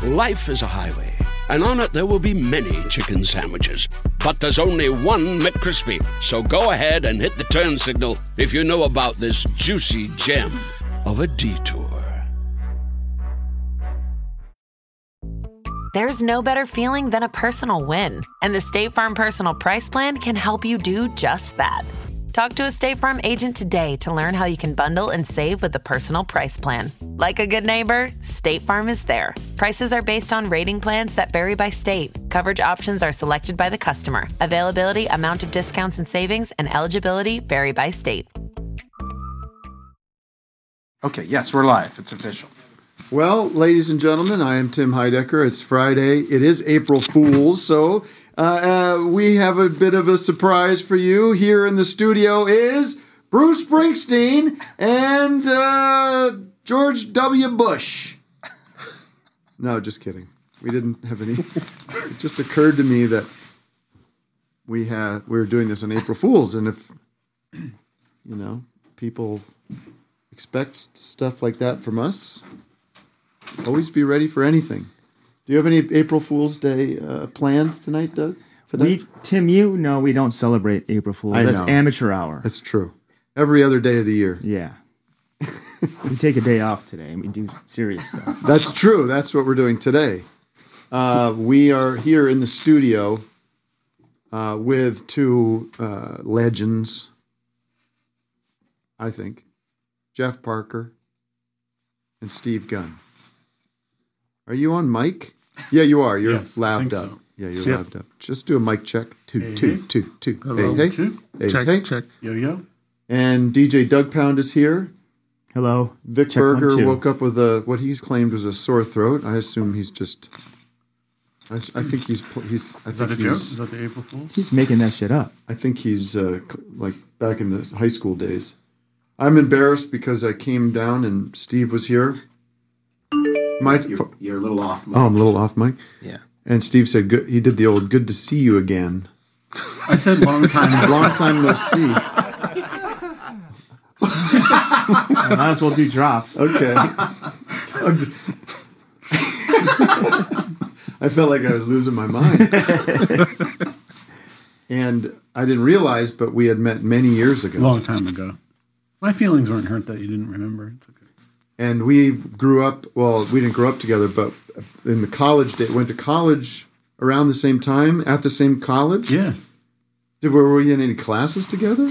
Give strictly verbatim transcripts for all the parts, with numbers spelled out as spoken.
Life is a highway, and on it there will be many chicken sandwiches. But there's only one McCrispy. So go ahead and hit the turn signal if you know about this juicy gem of a detour. There's no better feeling than a personal win. And the State Farm Personal Price Plan can help you do just that. Talk to a State Farm agent today to learn how you can bundle and save with the Personal Price Plan. Like a good neighbor, State Farm is there. Prices are based on rating plans that vary by state. Coverage options are selected by the customer. Availability, amount of discounts and savings, and eligibility vary by state. Okay, yes, we're live. It's official. Well, ladies and gentlemen, I am Tim Heidecker. It's Friday. It is April Fool's, so uh, uh, we have a bit of a surprise for you. Here in the studio is Bruce Springsteen and uh, George W. Bush. No, just kidding. We didn't have any. It just occurred to me that we had we were doing this on April Fool's, and if you know people expect stuff like that from us, always be ready for anything. Do you have any April Fool's Day uh, plans tonight, Doug? Today? We, Tim, you know we don't celebrate April Fool's. I That's know. amateur hour. That's true. Every other day of the year. Yeah. We take a day off today and we do serious stuff. That's true. That's what we're doing today. Uh, we are here in the studio uh, with two uh, legends, I think. Jeff Parker and Steve Gunn. Are you on mic? Yeah, you are. You're yes, labbed I up. think so. Yeah, you're yes. labbed up. Just do a mic check. Two, hey, two, hey. two, two. Hello. Hey, hey. Two. Hey, check, hey. check. Yo, yo. And D J Doug Pound is here. Hello. Vic Check Berger one, two. woke up with a what he's claimed was a sore throat. I assume he's just. I, I think he's he's. I Is that think a joke? he's, Is that the April Fool's? He's making that shit up. I think he's uh, like back in the high school days. I'm embarrassed because I came down and Steve was here. My, You're, you're a little off. Mic. oh, I'm a little off mic. Yeah. And Steve said good, he did the old "good to see you again." I said long time. no Long see. time no see. I might as well do drops. Okay. I felt like I was losing my mind. And I didn't realize, but we had met many years ago. Long time ago. My feelings weren't hurt that you didn't remember. It's okay. And we grew up, well, we didn't grow up together, but in the college day, went to college around the same time, at the same college. Yeah. Did, were we in any classes together?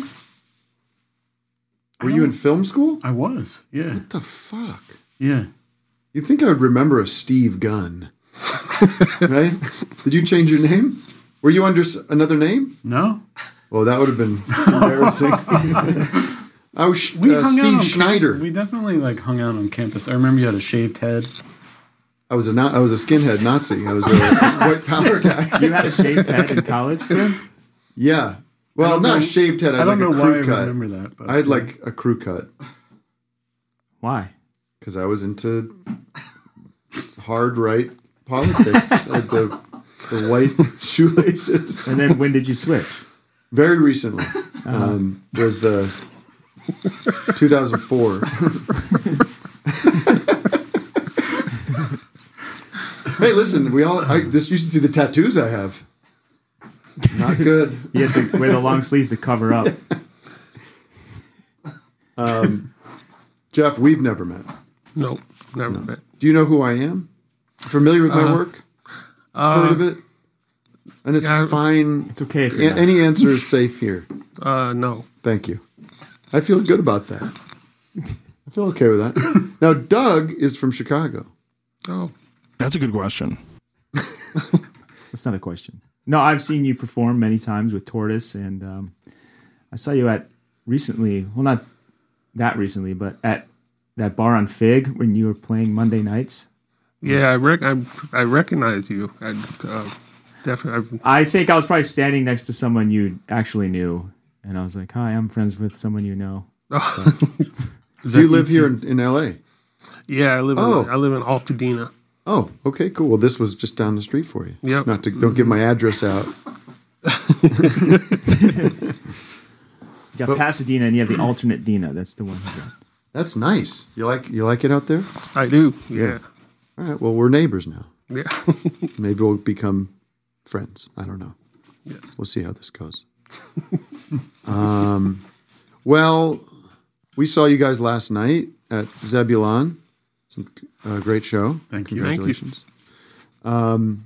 Were you in film school? I was. Yeah. What the fuck? Yeah. You'd think I would remember a Steve Gunn. Right? Did you change your name? Were you under s- another name? No. Well, that would have been embarrassing. I was We uh, hung out Steve on Schneider. Camp- we definitely like hung out on campus. I remember you had a shaved head. I was a na- I was a skinhead Nazi. I was a, a white power guy. You had a shaved head in college, Tim? Yeah. Well, don't not know- a shaved head. I, I had don't like know a why I crew cut. remember that. But I had like a crew cut Why? because I was into hard right politics. I had the, the white shoelaces. And then when did you switch? Very recently, um, with uh, two thousand four. Hey, listen, we all. I, this you should see the tattoos I have. Not good. He has to wear the long sleeves to cover up. Um, Jeff, we've never met. Nope, never met. Do you know who I am? Familiar with my Uh, work? Uh, Heard of it? And it's yeah, fine. It's okay if A- you're not. any answer is safe here. Uh, no. Thank you. I feel good about that. I feel okay with that. Now, Doug is from Chicago. Oh, That's a good question. That's not a question. No, I've seen you perform many times with Tortoise, and um, I saw you at recently, well, not that recently, but at that bar on Fig when you were playing Monday nights. yeah. I rec- I, I recognize you. I uh, definitely. I think I was probably standing next to someone you actually knew, and I was like, hi, I'm friends with someone you know. Do you live here in, in L A? Yeah, I live. Oh. In, I live in Altadena. Oh, okay, cool. Well, this was just down the street for you. Yep. Not to don't give my address out. You got Pasadena, and you have the alternate Dina. That's the one. You got. That's nice. You like you like it out there? I do. Yeah. All right. Well, we're neighbors now. Yeah. Maybe we'll become friends. I don't know. Yes. We'll see how this goes. um, well, we saw you guys last night at Zebulon. Some uh, great show. Thank you. Congratulations. Um,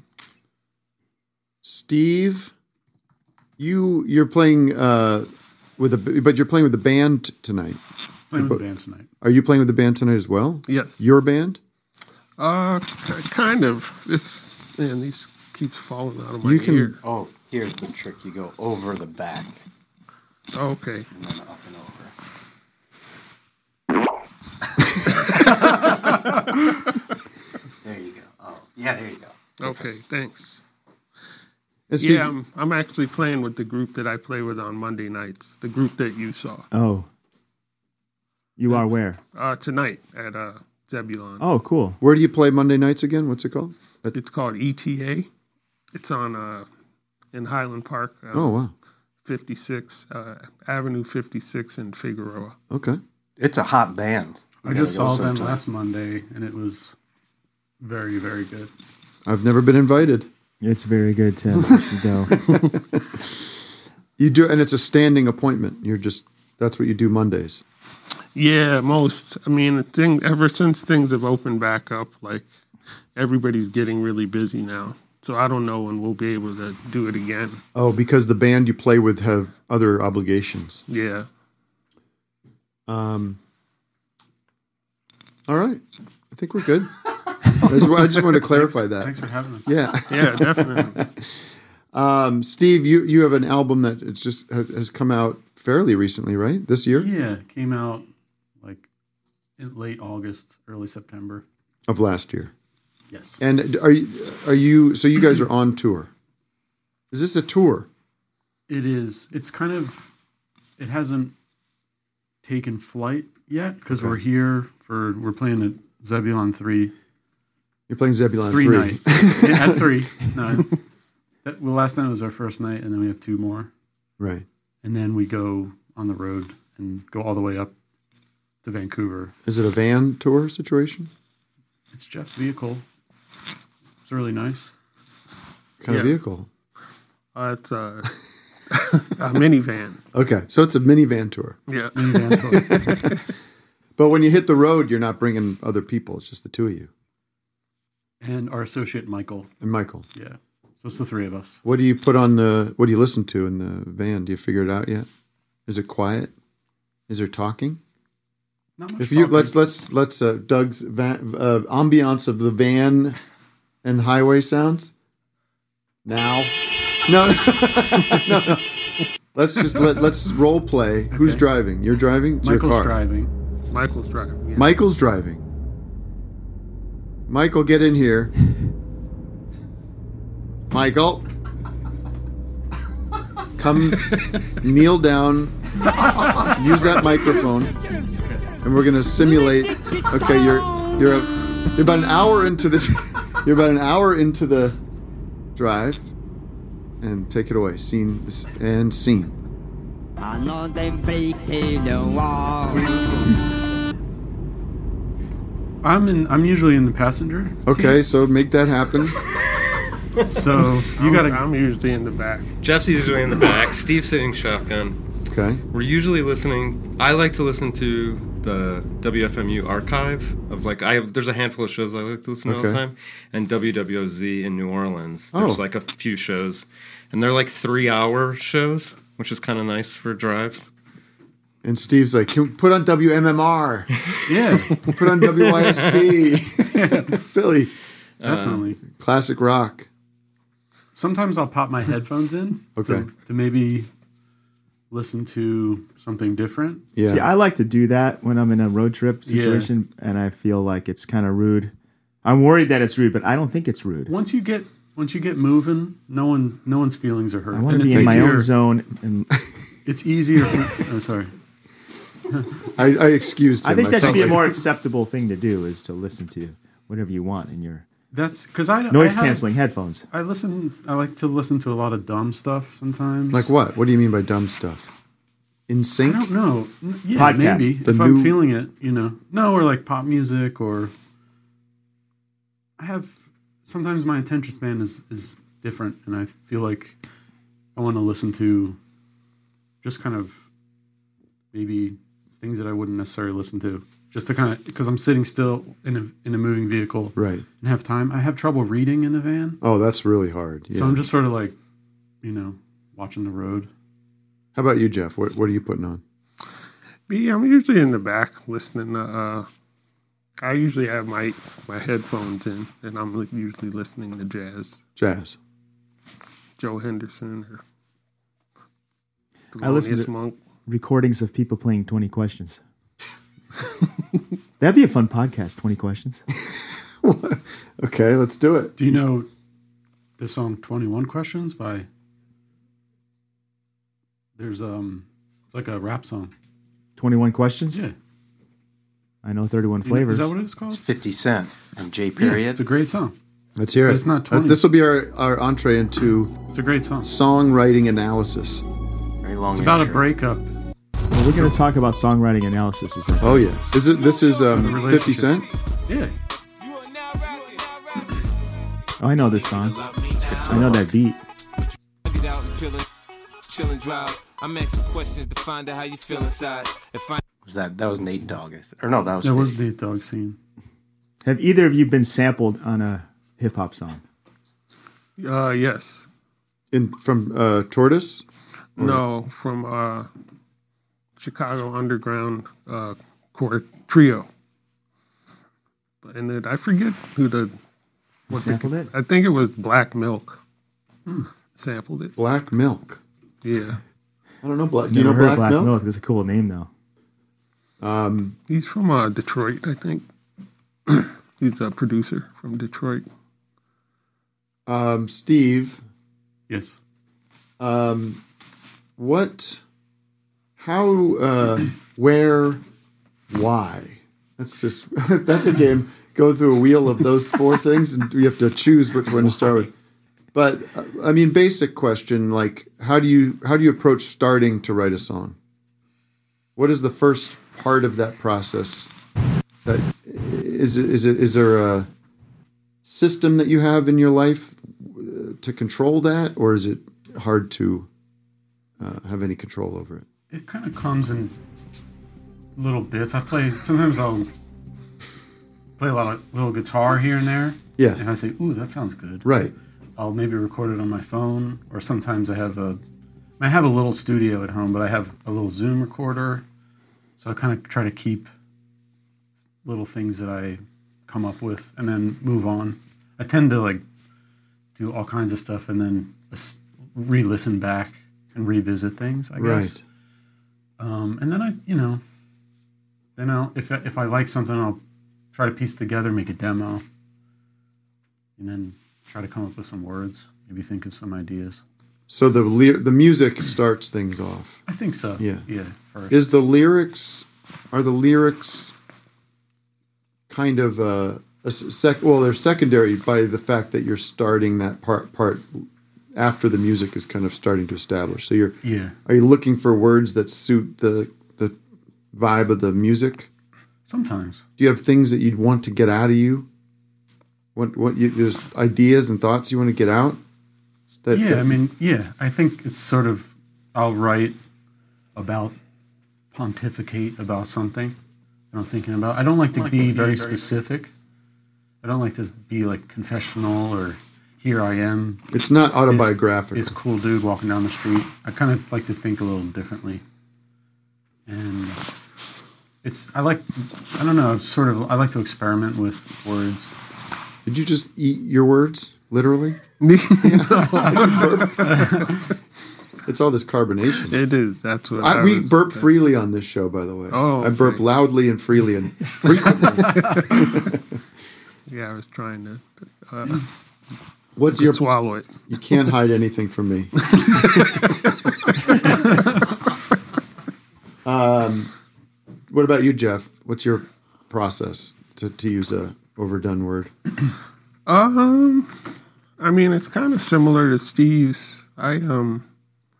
Steve, you you're playing uh, with a but you're playing with the band tonight. Playing with the band tonight. Are you playing with the band tonight as well? Yes. Your band? Uh, k- kind of. This man, these keeps falling out of my You can- ear. Oh, here's the trick. You go over the back Okay. and then up and over. There you go. Oh, yeah, there you go. Okay. Thanks. And Steve, Yeah, I'm, I'm actually playing with the group that I play with on Monday nights. The group that you saw Oh. You are where? uh, tonight at uh, Zebulon. Oh, cool. where do you play Monday nights again? What's it called? It's called E T A. It's on uh, in Highland Park. Uh, Oh, wow. fifty-six uh, Avenue fifty-six in Figueroa. Okay. It's a hot band. You I just gotta go saw them sometime. last Monday, and it was very, very good. I've never been invited. It's very good, Tim. You should go. You do, and it's a standing appointment. You're just, that's what you do Mondays. Yeah, most. I mean, the thing ever since things have opened back up, like everybody's getting really busy now. So I don't know when we'll be able to do it again. Oh, because the band you play with have other obligations. Yeah. Um. All right. I think we're good. I just, I just wanted to clarify that. Thanks for having us. Yeah. Yeah, definitely. Um, Steve, you, you have an album that it's just has, has come out fairly recently, right? This year Yeah, it came out like in late August, early September. of last year. Yes. And are you are you? So you guys are on tour? Is this a tour? It is. It's kind of. It hasn't taken flight yet because we're here for. We're playing at Zebulon three. You're playing Zebulon Three, three. nights. Yeah, at three. No, it's- that, well, last night was our first night, and then we have two more, Right. and then we go on the road and go all the way up to Vancouver. Is it a van tour situation? It's Jeff's vehicle. It's really nice. What kind of Yeah. vehicle? Uh, it's a, a minivan. Okay, so it's a minivan tour. Yeah. Minivan tour. But when you hit the road, you're not bringing other people. It's just the two of you And our associate Michael. and Michael. Yeah. So it's the three of us. What do you put on the? What do you listen to in the van? Do you figure it out yet? Is it quiet? Is there talking? Not much If you talking. let's let's let's uh, Doug's van, uh, ambiance of the van and highway sounds. Now, no, no, no. Let's just let let's role play. Who's Okay. driving? You're driving. It's your Michael's car. driving. Michael's driving. Yeah. Michael's driving. Michael, get in here. Michael, come kneel down. Use that microphone, and we're gonna simulate. Okay, you're you're, a, you're about an hour into the you're about an hour into the drive, and take it away. Scene and scene. I know they break the wall. I'm in. I'm usually in the passenger. Okay, so make that happen. seat. So you I'm, gotta. I'm usually in the back. Jeff's usually in the back. Steve's sitting shotgun. Okay. We're usually listening. I like to listen to the W F M U archive of like I have. There's a handful of shows I like to listen to all the Okay. time, and W W O Z in New Orleans. There's Oh. like a few shows, and they're like three-hour shows, which is kind of nice for drives. And Steve's like, "Can we put on W M M R, Yeah, put on W Y S P, Philly, definitely. classic rock." Sometimes I'll pop my headphones in. Okay. To, to maybe listen to something different. Yeah. See, I like to do that when I'm in a road trip situation, and I feel like it's kind of rude. I'm worried that it's rude, but I don't think it's rude. Once you get once you get moving, no one no one's feelings are hurt. I want to And be it's in my easier- own zone. And It's easier. For, oh, sorry. I, I excused him. I think that should felt be a like- more acceptable thing to do, is to listen to whatever you want in your That's because I noise I have- canceling headphones. I listen. I like to listen to a lot of dumb stuff sometimes. Like what? What do you mean by dumb stuff? In I sync? don't know. N- Yeah, Podcast. maybe The if new- I'm feeling it, you know. No, or like pop music or I have sometimes my attention span is is different, and I feel like I want to listen to just kind of maybe things that I wouldn't necessarily listen to, just to kind of because I'm sitting still in a in a moving vehicle, Right. and have time. I have trouble reading in the van, Oh, that's really hard. Yeah. so I'm just sort of like, you know, watching the road. How about you, Jeff? What What are you putting on? Me, I'm usually in the back listening to. Uh, I usually have my my headphones in, and I'm li- usually listening to jazz, Jazz. Joe Henderson or I listen Thelonious to Monk. recordings of people playing twenty questions. That'd be a fun podcast, twenty questions. Okay, let's do it. Do you know the song twenty-one Questions by? There's um, it's like a rap song. twenty-one questions? Yeah. I know thirty-one You know- flavors. Is that what it's called? It's fifty Cent and J Yeah, period. it's a great song. Let's hear But it. it's not Uh, twenty. this will be our, our entree into It's a great song. songwriting analysis. Very long. It's about a intro. breakup. Well, we're going to talk about songwriting analysis. Is that Oh yeah, is it? This is um, The Fifty relationship. Cent. Yeah. Oh, I know this song. I know that beat. Get out and chillin', chillin' drive. I'm asking questions to find out how you feel inside. If I Was that that was Nate Dogg? I th- Or no, that was. There was fifty. the dog scene. Have either of you been sampled on a hip hop song? Uh, yes. In from uh, Tortoise. No, from uh, Chicago Underground uh, Core Trio. And then I forget who the. You what the- sampled it? I think it was Black Milk. Sampled it. Black Milk. Yeah. I don't know Black. Do you Never know heard Black, Black Milk? Milk. That's a cool name, though. Um, He's from uh, Detroit, I think. He's a producer from Detroit. um, Steve. Yes. Um, what? How? Uh, where? Why? That's just that's a game. Go through a wheel of those four things, and you have to choose which one to start with. But uh, I mean, basic question: like, how do you how do you approach starting to write a song? What is the first part of that process? That is it, is it is there a system that you have in your life uh, to control that, or is it hard to uh, have any control over it? It kind of comes in little bits. I play, sometimes I'll play a lot of little guitar here and there. Yeah. And I say, ooh, that sounds good. Right. I'll maybe record it on my phone, or sometimes I have a, I have a little studio at home, but I have a little Zoom recorder. So I kind of try to keep little things that I come up with and then move on. I tend to like do all kinds of stuff and then s- re-listen back and revisit things, I guess. Right. Um, and then I, you know, then I'll, if, I- if I like something, I'll try to piece it together, make a demo, and then try to come up with some words, maybe think of some ideas. So the ly- the music starts things off. I think so. Yeah. Yeah. First. Is the lyrics are the lyrics kind of uh, a sec? Well, they're secondary by the fact that you're starting that part part after the music is kind of starting to establish. So you're Yeah. Are you looking for words that suit the the vibe of the music? Sometimes. Do you have things that you'd want to get out of you? What what you, there's ideas and thoughts you want to get out? That, yeah, that- I mean, yeah, I think it's sort of, I'll write about, pontificate about something that I'm thinking about. I don't like to like be to be very very- specific. I don't like to be like confessional or here I am. it's not This, autobiographical. this cool dude walking down the street. I kind of like to think a little differently. And it's, I like, I don't know, it's sort of, I like to experiment with words. Did you just eat your words literally? It's all this carbonation. It is. That's what I, I we was- burp freely on this show, by the way. Oh, I burp okay. loudly and freely and frequently. Yeah, I was trying to uh, What's to your? swallow it. You can't hide anything from me. um, what about you, Jeff? What's your process to, to use a overdone word? Um, I mean, it's kind of similar to Steve's. I um,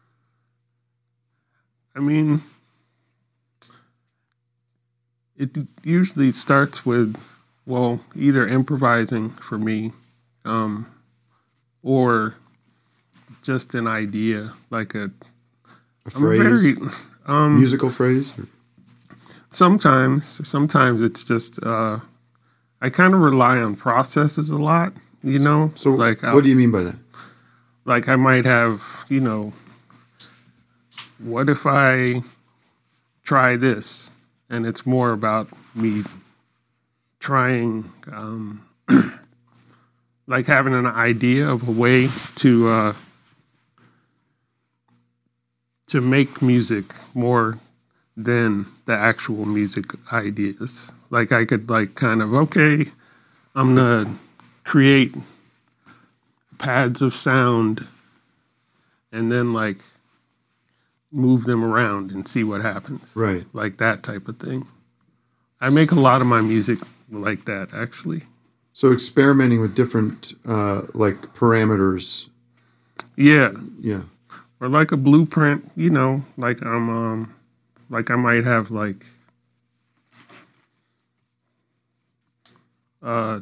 I mean, it usually starts with well, either improvising for me, um, or just an idea, like a, a phrase, very, um, musical phrase. Sometimes, sometimes it's just uh, I kind of rely on processes a lot, you know. So, like, what I'll, do you mean by that? Like, I might have, you know, what if I try this, and it's more about me trying, um, like having an idea of a way to uh, to make music more than the actual music ideas. Like I could like kind of, okay, I'm gonna create pads of sound and then like move them around and see what happens. Right. Like that type of thing. I make a lot of my music like that, actually. So experimenting with different uh, like parameters. Yeah. Yeah. Or like a blueprint, you know, like I'm um like I might have like uh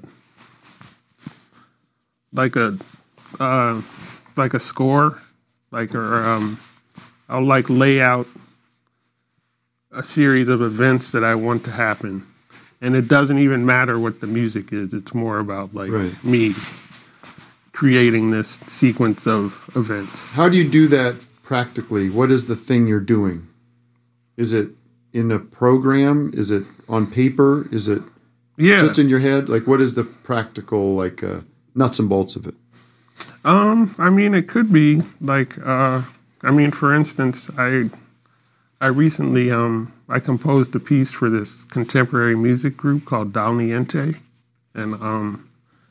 like a uh like a score, like or um I'll like lay out a series of events that I want to happen. And it doesn't even matter what the music is. It's more about like right. me creating this sequence of events. How do you do that practically? What is the thing you're doing? Is it in a program? Is it on paper? Is it yeah. just in your head? Like, what is the practical, like, uh, nuts and bolts of it? Um, I mean, it could be like, uh, I mean, for instance, I, I recently, um, I composed a piece for this contemporary music group called Dal Niente, and um,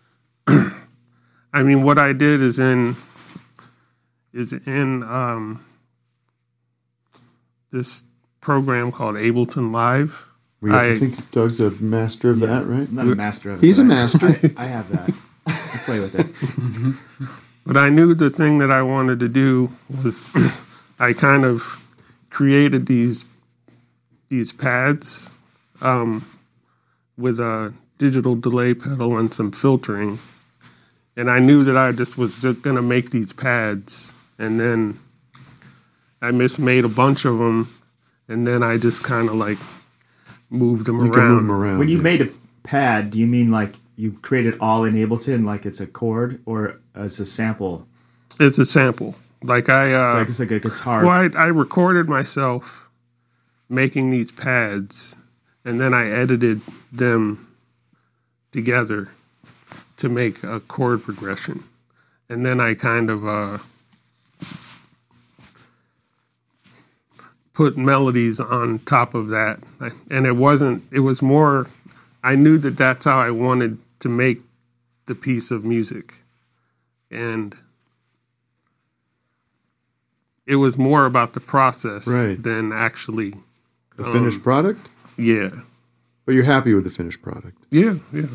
I mean, what I did is in, is in um, this program called Ableton Live. We, I, I think Doug's a master of yeah, that, right? I'm not a master of it. He's a master. I, I have that. I play with it. Mm-hmm. But I knew the thing that I wanted to do was I kind of created these these pads um, with a digital delay pedal and some filtering. And I knew that I just was going to make these pads. And then I mismade a bunch of them. And then I just kind of like moved them you around. Can move them around. When you made a pad, do you mean like you created all in Ableton, like it's a chord, or it's a sample? It's a sample. Like I, uh, it's like it's like a guitar. Well, I, I recorded myself making these pads, and then I edited them together to make a chord progression, and then I kind of uh, put melodies on top of that, and it wasn't. It was more. I knew that that's how I wanted to make the piece of music, and it was more about the process right. than actually the finished um, product. Yeah, but you're happy with the finished product. Yeah, yeah.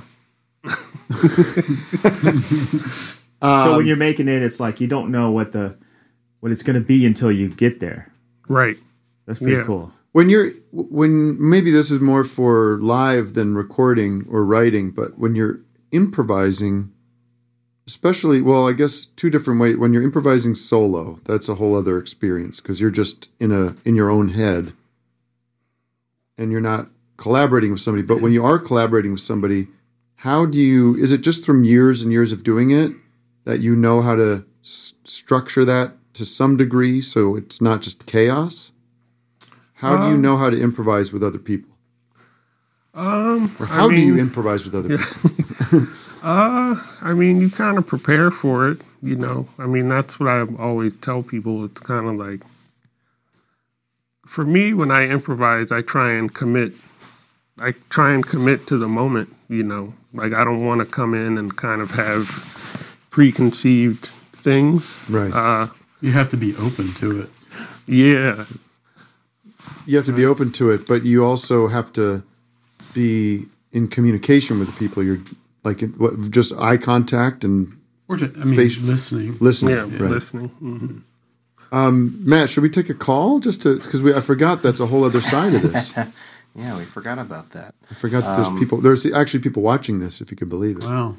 um, so when you're making it, it's like you don't know what the what it's going to be until you get there. Right. That's pretty yeah. cool. When you're when maybe this is more for live than recording or writing, but when you're improvising, especially, well, I guess two different ways. When you're improvising solo, that's a whole other experience because you're just in a in your own head, and you're not collaborating with somebody. But when you are collaborating with somebody, how do you? Is it just from years and years of doing it that you know how to s- structure that to some degree, so it's not just chaos? How um, do you know how to improvise with other people? Um, or how I mean, do you improvise with other yeah. people? uh, I mean, you kind of prepare for it, you know. I mean, that's what I always tell people. It's kind of like, for me, when I improvise, I try and commit. I try and commit to the moment, you know. Like, I don't want to come in and kind of have preconceived things. Right. Uh, you have to be open to it. Yeah. You have to be open to it, but you also have to be in communication with the people. You're like what, just eye contact and or just, I mean, face, listening. Listening, yeah, right. listening. Mm-hmm. Um, Matt, should we take a call just to because we I forgot that's a whole other side of this. Yeah, we forgot about that. I forgot that Um, there's people. There's actually people watching this, if you could believe it. Wow.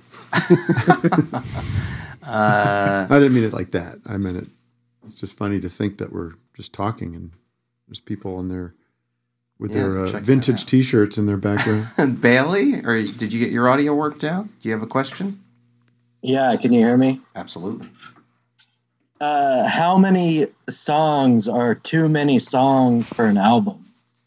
uh, I didn't mean it like that. I meant it. It's just funny to think that we're just talking and there's people on there with Yeah, their uh, check that vintage out. T-shirts in their background. Bailey, or did you get your audio worked out? Do you have a question? Yeah, can you hear me? Absolutely. Uh, how many songs are too many songs for an album?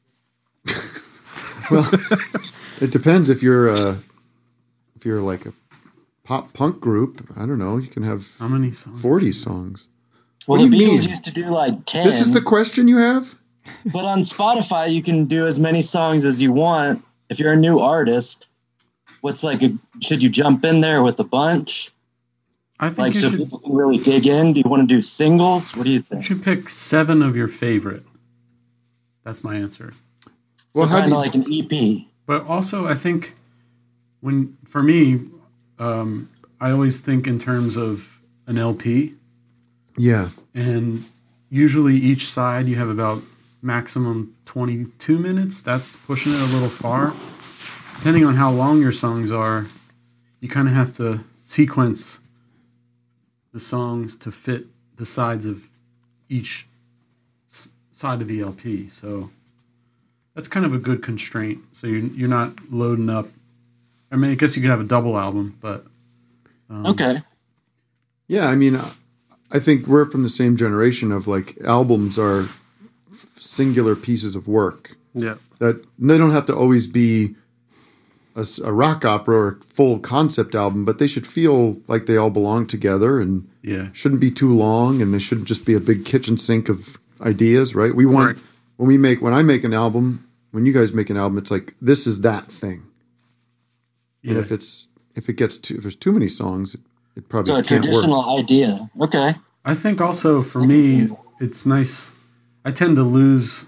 Well, it depends if you're uh, if you're like a pop punk group. I don't know. You can have how many songs? Forty songs. Well, what the do you Beatles mean? used to do like ten. This is the question you have? But on Spotify, you can do as many songs as you want. If you're a new artist, what's like a, should you jump in there with a bunch? I think like you so should, people can really dig in. Do you want to do singles? What do you think? you should pick seven of your favorite. That's my answer. So Well, how kind do of you- like an E P. But also, I think when for me, um, I always think in terms of an L P, Yeah. and usually each side you have about maximum twenty-two minutes. That's pushing it a little far. Depending on how long your songs are, you kind of have to sequence the songs to fit the sides of each s- side of the L P. So that's kind of a good constraint. So you're, you're not loading up. I mean, I guess you could have a double album, but um, Okay. Yeah, I mean, I think we're from the same generation of like albums are f- singular pieces of work. Yeah. That they don't have to always be a, s- a rock opera or a full concept album, but they should feel like they all belong together and Yeah. shouldn't be too long, and they shouldn't just be a big kitchen sink of ideas, right? We want Right. when we make when I make an album, when you guys make an album, it's like this is that thing. And Yeah. if it's if it gets too if there's too many songs, it, it probably So a can't traditional work. idea. Okay. I think also for me, it's nice. I tend to lose.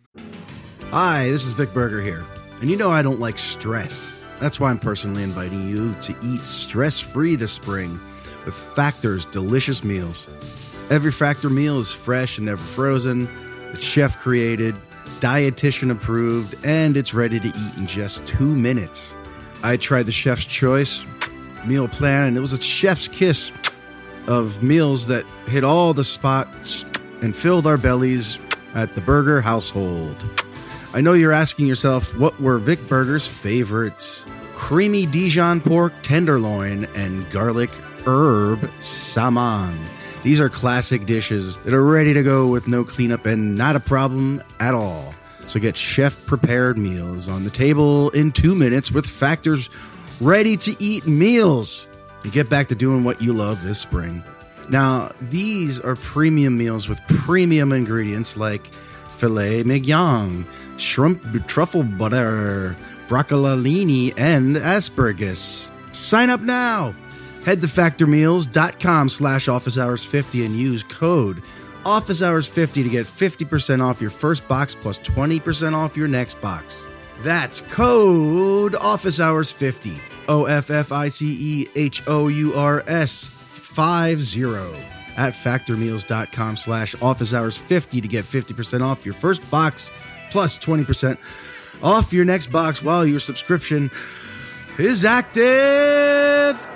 Hi, this is Vic Berger here. And you know I don't like stress. That's why I'm personally inviting you to eat stress-free this spring with Factor's delicious meals. Every Factor meal is fresh and never frozen. It's chef created, dietitian approved, and it's ready to eat in just two minutes. I tried the Chef's Choice meal plan, and it was a chef's kiss of meals that hit all the spots and filled our bellies at the Burger household. I know you're asking yourself, what were Vic Berger's favorites? Creamy Dijon pork tenderloin and garlic herb saman. These are classic dishes that are ready to go with no cleanup and not a problem at all. So get chef-prepared meals on the table in two minutes with Factor's ready-to-eat meals. And get back to doing what you love this spring. Now, these are premium meals with premium ingredients like filet mignon, shrimp truffle butter, broccolini, and asparagus. Sign up now. Head to factormeals.com slash office hours 50 and use code office hours fifty to get fifty percent off your first box plus twenty percent off your next box. That's code office hours fifty. O F F I C E H O U R S five zero at factormeals.com slash office hours 50 to get fifty percent off your first box plus twenty percent off your next box while your subscription is active.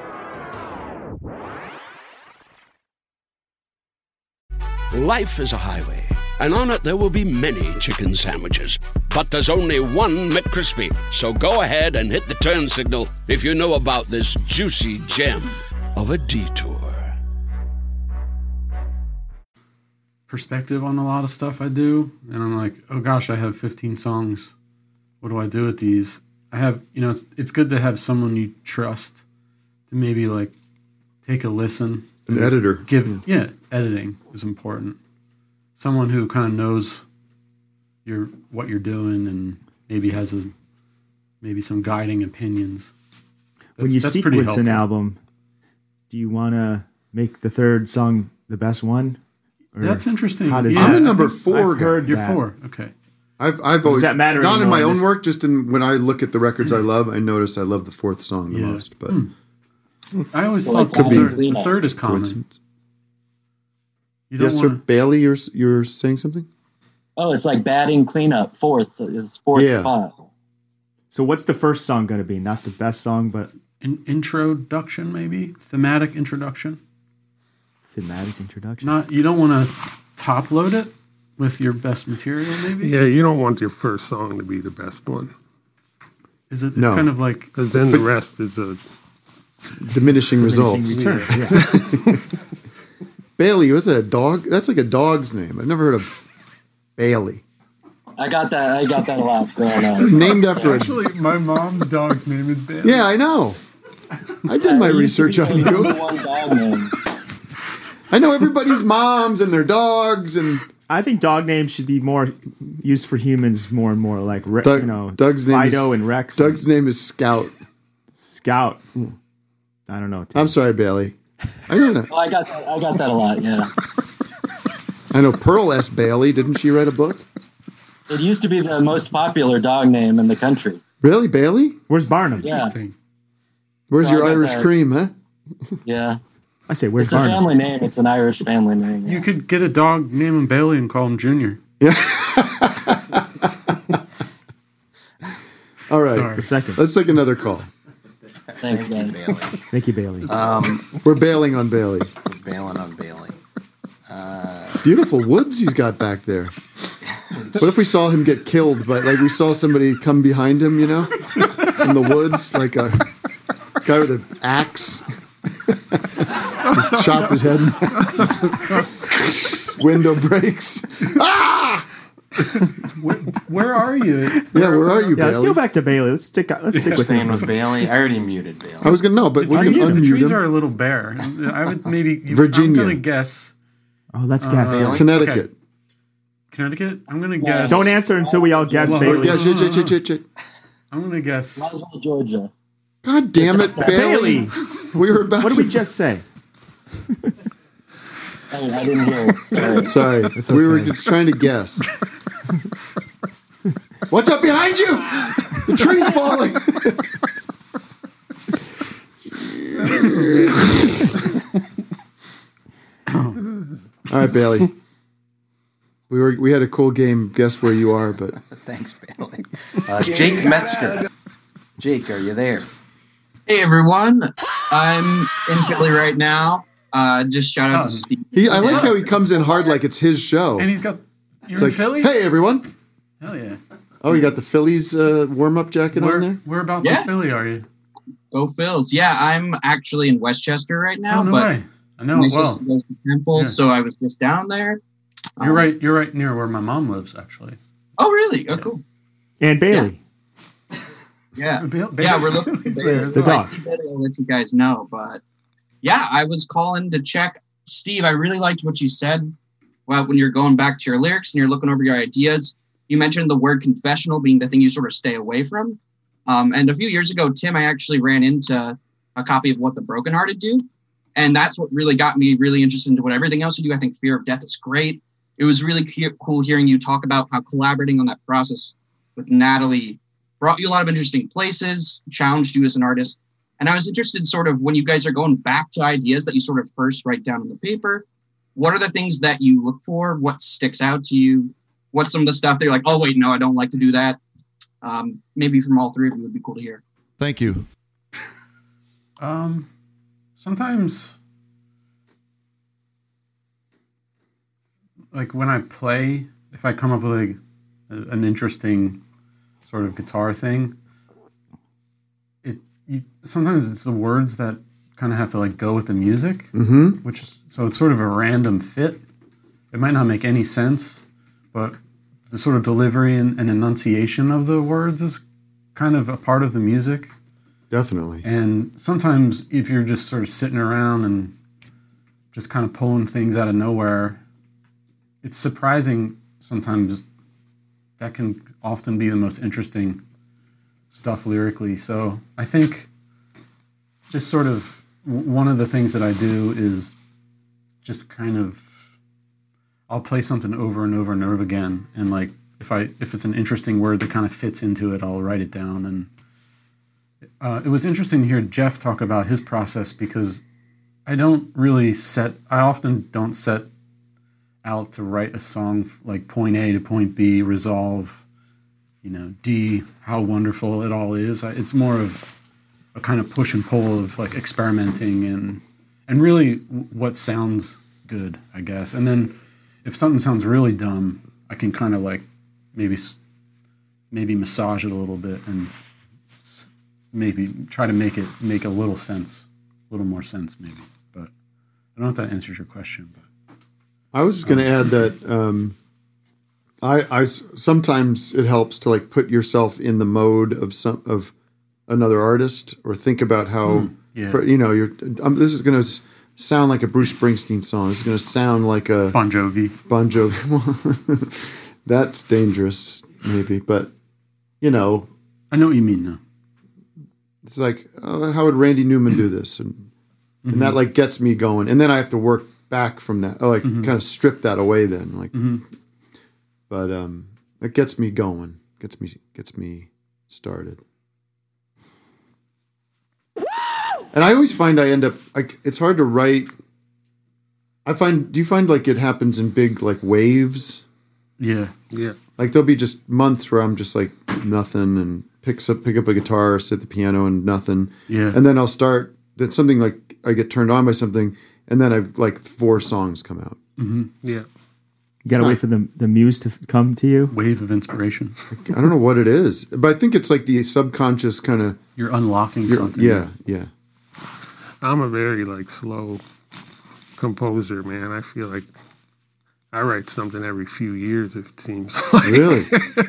Life is a highway, and on it there will be many chicken sandwiches. But there's only one McCrispy. So go ahead and hit the turn signal if you know about this juicy gem of a detour. Perspective on a lot of stuff I do, and I'm like, oh gosh, I have fifteen songs. What do I do with these? I have, you know, it's it's good to have someone you trust to maybe like take a listen. An editor. Give yeah, editing is important. Someone who kind of knows your what you're doing and maybe has a maybe some guiding opinions. When That's- you that's pretty sequence an helpful. album, do you want to make the third song the best one? Or That's interesting. How does Yeah, I'm that, a number I think four I've guy. heard You're that. four. Okay. I've I've Does always that matter not in anymore my in own this- work, just in when I look at the records I love, I notice I love the fourth song the Yeah. most. But Hmm. I always Well, thought like the Bobby's third, Cleanup. the third is common. coincidence. You don't Yes, sir. want Bailey, you're you're saying something? Oh, it's like batting cleanup, fourth, is fourth Yeah. spot. So what's the first song going to be? Not the best song, but In, introduction, maybe thematic introduction. thematic introduction. Not you don't want to top load it with your best material, maybe. Yeah, you don't want your first song to be the best one. Is it? It's No. kind of like Because then the rest is a Diminishing, results. return. Yeah. Bailey, was that a dog? That's like a dog's name. I've never heard of Bailey. I got that. I got that a lot growing up. Named after a. actually my mom's dog's name is Bailey. Yeah, I know. I did my It used to research be on the number you. one dog name. I know everybody's moms and their dogs and. I think dog names should be more used for humans more and more, like Re- Doug- you know, Doug's name Fido is- and Rex. Doug's name is Scout. Scout. I don't know. Tim. I'm sorry, Bailey. I don't know. Oh, I got that. I got that a lot. Yeah. I know Pearl S. Bailey. Didn't she write a book? It used to be the most popular dog name in the country. Really, Bailey? Where's Barnum? Yeah. Interesting. Where's So I your got Irish that. cream, huh? Yeah. I say, where's It's a Barnum? family name. It's an Irish family name. Yeah. You could get a dog, name him Bailey, and call him Junior. Yeah. All right. Sorry. The second. Let's take another call. Thanks, man. Thank you, Bailey. Um, We're bailing on Bailey. we're bailing on Bailey. Uh, Beautiful woods he's got back there. What if we saw him get killed, but like we saw somebody come behind him, you know, in the woods, like a guy with an axe, just chopped his head. Window breaks. Ah! Where, where are you? Yeah, where are you, yeah, let's Bailey? go back to Bailey. Let's stick. Let's stick his with name him. was Bailey. I already muted Bailey. I was gonna know, but we The, can trees- the unmute trees him. are a little bare. I would maybe. You, Virginia. I'm gonna guess. Oh, let's guess. Bailey? Connecticut. Okay. Connecticut. I'm gonna guess. Don't answer until we all guess Well, Bailey. Yeah, shit, shit, shit, shit, shit. I'm gonna guess. Roswell, Georgia. God damn it, Bailey. Bailey. We were about What to. did we just say? Oh, I didn't hear it. Sorry. Sorry, It's we were okay. just trying to guess. What's up behind you? The tree's falling. All right, Bailey. We were we had a cool game. Guess where you are, but Thanks, Bailey. Uh, Jake Metzger. Jake, are you there? Hey everyone, I'm in Philly right now. Uh, just shout out to Steve. he. I like how he comes in hard, like it's his show. And he's got. You're It's in like, Philly? hey everyone. Hell yeah. Oh, you got the Phillies uh, warm up jacket Where, on there. whereabouts Yeah. in Philly are you? Go Phils. Yeah, I'm actually in Westchester right now, Oh, no but way. I know my it well. sister goes to Temple, Yeah. so I was just down there. You're Um, right. You're right near where my mom lives, actually. Oh, really? Oh, cool. And Bailey. Yeah. Bail- Yeah, we're looking for Philly's Bailey. there as The So I dog. think I'll let you guys know, but yeah, I was calling to check. Steve, I really liked what you said. Well, when you're going back to your lyrics and you're looking over your ideas, you mentioned the word confessional being the thing you sort of stay away from. Um, and a few years ago, Tim, I actually ran into a copy of What the Brokenhearted Do. And that's what really got me really interested into what everything else you do. I think Fear of Death is great. It was really ke- cool hearing you talk about how collaborating on that process with Natalie brought you a lot of interesting places, challenged you as an artist. And I was interested sort of when you guys are going back to ideas that you sort of first write down on the paper, what are the things that you look for? What sticks out to you? What's some of the stuff that you're like, oh, wait, no, I don't like to do that? Um, maybe from all three of you would be cool to hear. Thank you. Um, sometimes, like when I play, if I come up with like a, an interesting sort of guitar thing, it you, sometimes it's the words that kind of have to like go with the music, Mm-hmm. which is, so it's sort of a random fit. It might not make any sense, but the sort of delivery and, and enunciation of the words is kind of a part of the music. Definitely. And sometimes if you're just sort of sitting around and just kind of pulling things out of nowhere, it's surprising sometimes that can often be the most interesting stuff lyrically. So I think just sort of w- one of the things that I do is just kind of, I'll play something over and over and over again. And like, if I, if it's an interesting word that kind of fits into it, I'll write it down. And Uh, it was interesting to hear Jeff talk about his process because I don't really set, I often don't set out to write a song like point A to point B, resolve, you know, D, how wonderful it all is. I- It's more of a kind of push and pull of like experimenting and and really w- what sounds good, I guess. And then if something sounds really dumb, I can kind of like maybe s- maybe massage it a little bit and s- maybe try to make it make a little sense, a little more sense maybe. But I don't know if that answers your question. But I was just going to add that um, I, I s- sometimes it helps to like put yourself in the mode of some of another artist, or think about how Hmm, yeah. per- you know you're. Um, this is going to sound like a Bruce Springsteen song. This is going to sound like a Bon Jovi. Bon Jovi. That's dangerous, maybe, but you know, I know what you mean, though. It's like, oh, how would Randy Newman do this? And Mhm. and that like gets me going, and then I have to work back from that. Oh, like Mhm. kind of strip that away. Then like, Mhm. but um, it gets me going. Gets me gets me started. And I always find I end up like it's hard to write. I find. Do you find like it happens in big like waves? Yeah. Yeah. Like there'll be just months where I'm just like nothing, and picks up pick up a guitar, sit at the piano, and nothing. Yeah. And then I'll start. Then something like I get turned on by something, and then I've like four songs come out. Mm-hmm. Yeah. You gotta wait for the the muse to f- come to you. Wave of inspiration. I don't know what it is, but I think it's like the subconscious kind of. You're unlocking something. Yeah, yeah. I'm a very like slow composer, man. I feel like I write something every few years. It seems like. Really?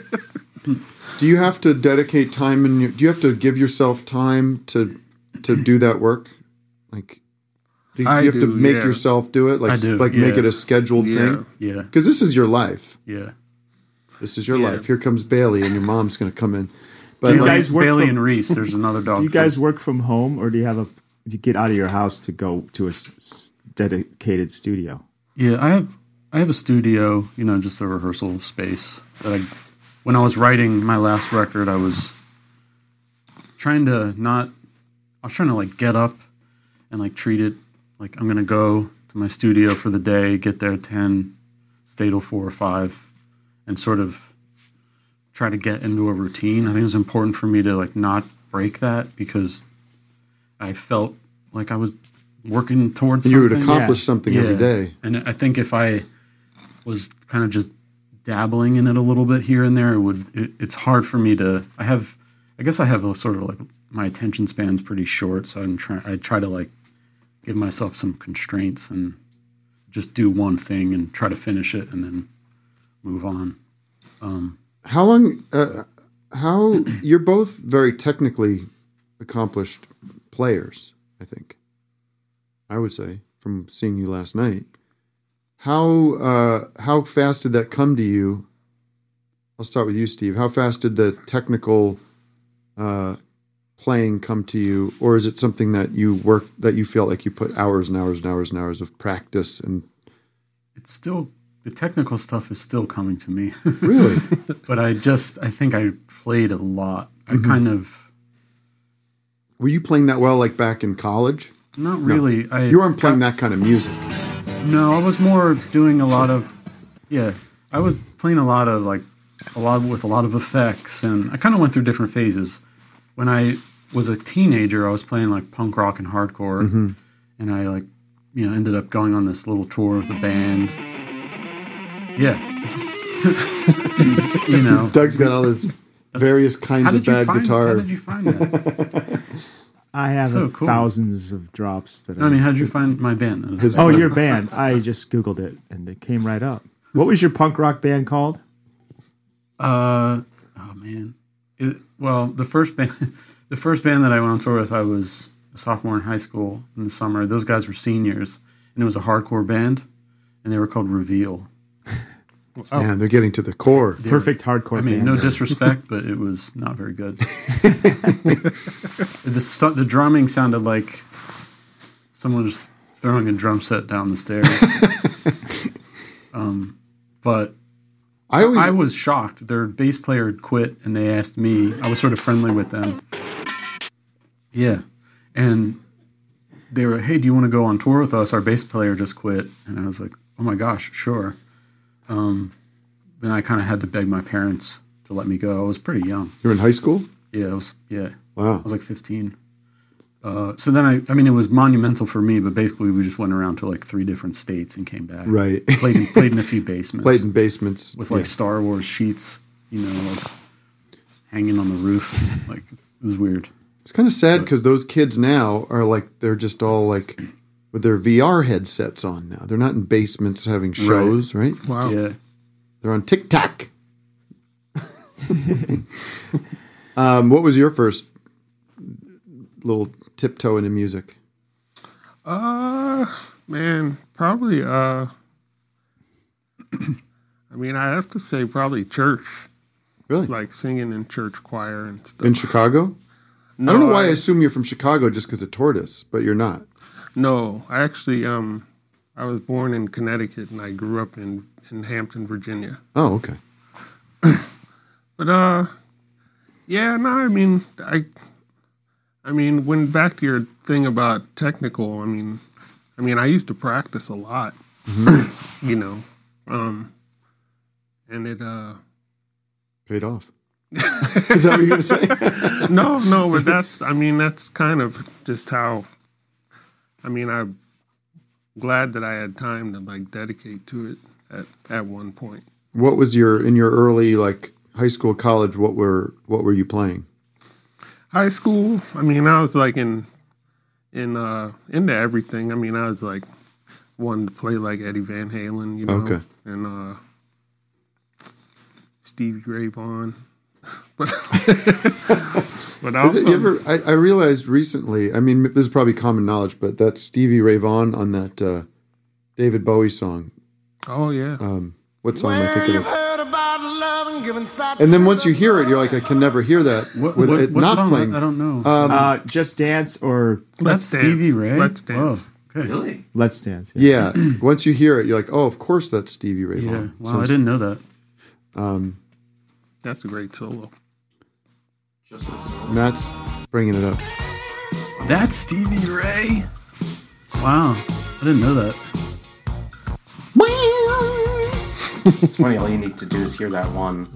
Do you have to dedicate time and do you have to give yourself time to to do that work? Like, do you, I you have to do, make yeah. yourself do it? Like, I do, like make yeah. it a scheduled Yeah. thing? Yeah. Because this is your life. Yeah. This is your Yeah. life. Here comes Bailey, and your mom's going to come in. But Do you like, guys work Bailey from- and Reese. There's another dog. Do you guys work from home, or do you have a? Do you get out of your house to go to a s- s- dedicated studio? Yeah, I have I have a studio, you know, just a rehearsal space that I when I was writing my last record, I was trying to not I was trying to like get up and like treat it like I'm going to go to my studio for the day, get there at ten, stay till four or five, and sort of try to get into a routine. I think it's important for me to like not break that, because I felt like I was working towards you would something. accomplish something every day. And I think if I was kind of just dabbling in it a little bit here and there, it would. It, it's hard for me to. I have. I guess I have a sort of like my attention span's pretty short, so I'm trying. I try to like give myself some constraints and just do one thing and try to finish it and then move on. Um, how long? Uh, how you're both very technically accomplished players, I think. I would say from seeing you last night. How uh, how fast did that come to you? I'll start with you, Steve. How fast did the technical uh, playing come to you, or is it something that you work that you feel like you put hours and hours and hours and hours of practice and? it's still the technical stuff is still coming to me. Really? But I just I think I played a lot. Mhm. I kind of Were you playing that well, like back in college? not No. really. I You weren't playing that kind of music. No, I was more doing a lot of, yeah, I was playing a lot of like, a lot with a lot of effects, and I kind of went through different phases. When I was a teenager, I was playing like punk rock and hardcore, Mhm. and I like, you know, ended up going on this little tour with the band. Yeah, you know, Doug's got all his various kinds how of did you bad find- guitar. How did you find that? I have So a cool. thousands of drops that. I mean, how did you find my band? His- Oh, your band! I just googled it and it came right up. What was your punk rock band called? Uh, oh man. It, well, the first band, the first band that I went on tour with, I was a sophomore in high school in the summer. Those guys were seniors, and it was a hardcore band, and they were called Reveal. Oh. Man, they're getting to the core. They were- Perfect hardcore I mean, band. no disrespect, but it was not very good. the so- the drumming sounded like someone was throwing a drum set down the stairs. um, but I always I was shocked. Their bass player had quit, and they asked me. I was sort of friendly with them. Yeah, and they were, "Hey, do you want to go on tour with us? Our bass player just quit." And I was like, "Oh my gosh, sure." Um, then I kind of had to beg my parents to let me go. I was pretty young. You were in high school? Yeah, I was. Yeah. Wow. I was like fifteen. Uh, so then I, I mean, it was monumental for me, but basically we just went around to like three different states and came back. Right. Played in, played in a few basements. Played in basements. With like yeah. Star Wars sheets, you know, like hanging on the roof. Like, it was weird. It's kind of sad because those kids now are like, they're just all like with their V R headsets on now. They're not in basements having shows, right? right? Wow. Yeah. They're on TikTok. um, what was your first little tiptoe into music? Uh, man, probably, uh, I mean, I have to say probably church. Really? Like singing in church choir and stuff. In Chicago? No, I don't know why I, I assume you're from Chicago just because of Tortoise, but you're not. No, I actually, um, I was born in Connecticut and I grew up in, in Hampton, Virginia. Oh, okay. But, uh, yeah, no, I mean, I, I mean, when back to your thing about technical, I mean, I mean, I used to practice a lot, mm-hmm. you know, um, and it, uh, paid off. Is that what you're going to say? no, no, but that's, I mean, that's kind of just how, I mean, I'm glad that I had time to like dedicate to it at, at one point. What was your, in your early, like high school, college, what were, what were you playing? High school, I mean, I was like in, in, uh, into everything. I mean, I was like wanting to play like Eddie Van Halen, you know, okay. and, uh, Stevie Ray Vaughan. But, but also, you ever, I, I realized recently, I mean, this is probably common knowledge, but that Stevie Ray Vaughan on that uh, David Bowie song. Oh, yeah. Um, what song am I thinking of? And then once you hear it, you're like, I can never hear that what, with what, it what not song? playing. I don't know. Um, uh, Just Dance or Let's Dance. Stevie Ray? Let's Dance. Oh, okay. Really? Let's Dance. Yeah. yeah. Once you hear it, you're like, oh, of course that's Stevie Ray Yeah. Vaughan. Wow, So I didn't know that. Um, That's a great solo. Matt's bringing it up. That's Stevie Ray? Wow. I didn't know that. It's funny, all you need to do is hear that one.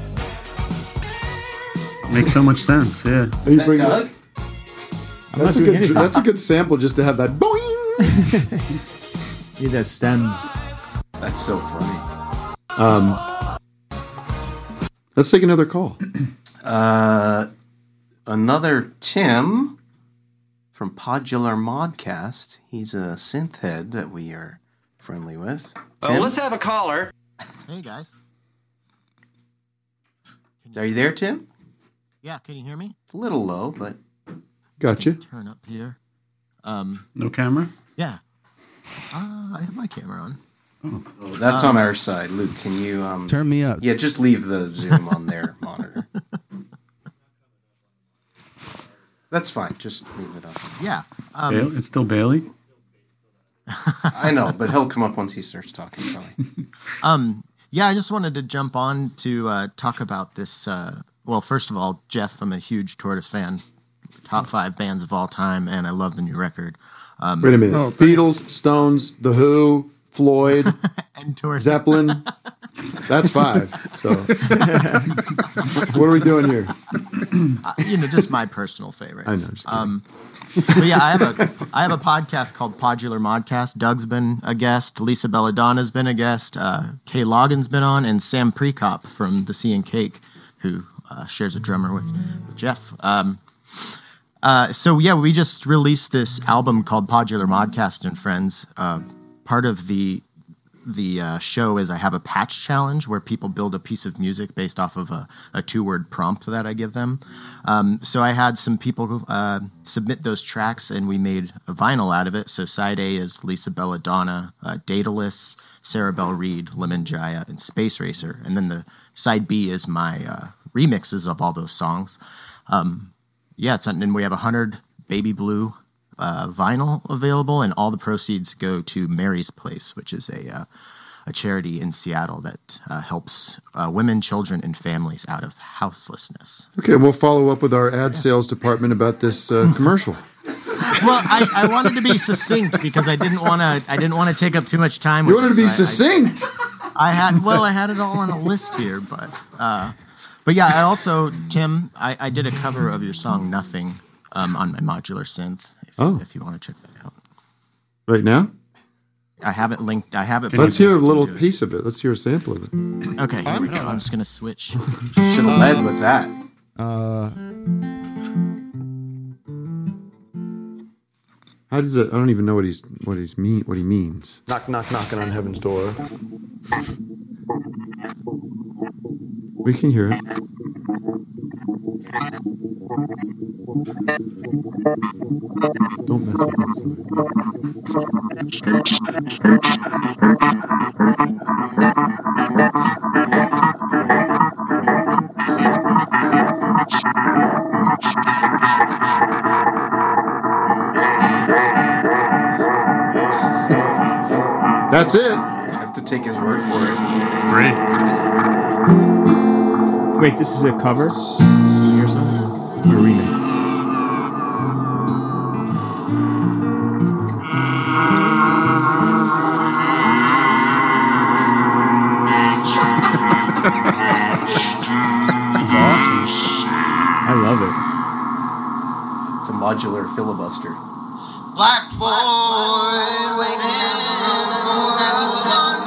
Makes so much sense, yeah. Are you bringing Doug? it? That's a, good, anything. that's a good sample just to have that boing. Need that stems. That's so funny. Um, let's take another call. Uh, another Tim from Podular Modcast. He's a synth head that we are friendly with. Well, let's have a caller. Hey, guys. Are you there, Tim? Yeah, can you hear me? A little low, but... Gotcha. Turn up here. Um, no camera? Yeah. Uh, I have my camera on. Oh, oh that's um, on our side. Luke, can you... Um, turn me up. Yeah, just leave the Zoom on their monitor. That's fine. Just leave it up. Yeah. Um, Bailey? It's still Bailey? I know, but he'll come up once he starts talking, probably. um, yeah, I just wanted to jump on to uh, talk about this. Uh, well, first of all, Jeff, I'm a huge Tortoise fan. Top five bands of all time, and I love the new record. Um, Wait a minute. Oh, Beatles, Stones, The Who, Floyd, and Tortoise. Zeppelin. That's five. So, what are we doing here? Uh, you know, just my personal favorites. I know. Just um, but yeah, I have a I have a podcast called Podular Modcast. Doug's been a guest. Lisa Belladonna's been a guest. Uh, Kay Logan's been on, and Sam Prekop from The Sea and Cake, who uh, shares a drummer with, with Jeff. Um, uh, so yeah, we just released this album called Podular Modcast and Friends. Uh, part of the the uh, show is I have a patch challenge where people build a piece of music based off of a, a two-word prompt that I give them. Um, so I had some people uh, submit those tracks, and we made a vinyl out of it. So side A is Lisa Belladonna, uh, Daedalus, Sarah Bell Reed, Lemon Jaya, and Space Racer. And then the side B is my uh, remixes of all those songs. Um, yeah, it's, and we have one hundred Baby Blue Uh, vinyl available, and all the proceeds go to Mary's Place, which is a uh, a charity in Seattle that uh, helps uh, women, children, and families out of houselessness. Okay, we'll follow up with our ad sales department about this uh, commercial. Well, I, I wanted to be succinct because I didn't want to. I didn't want to take up too much time. You with wanted to be it, so succinct. I, I, I had well, I had it all on a list here, but uh, but yeah, I also Tim, I, I did a cover of your song "Nothing" um, on my modular synth. If, Oh. if you want to check that out, Right now? I have it linked. I have it. Let's hear a little piece of it. Let's hear a sample of it. Okay, here we go. I'm just gonna switch. Should have led with that. Uh, how does it? I don't even know what he's what he's mean what he means. Knock, knock, knocking on heaven's door. We can hear it. Don't mess with That's it. I have to take his word for it. Great. Wait, this is a cover of your songs? Or a remix? It's awesome. I love it. It's a modular filibuster. Black boy waiting for that swan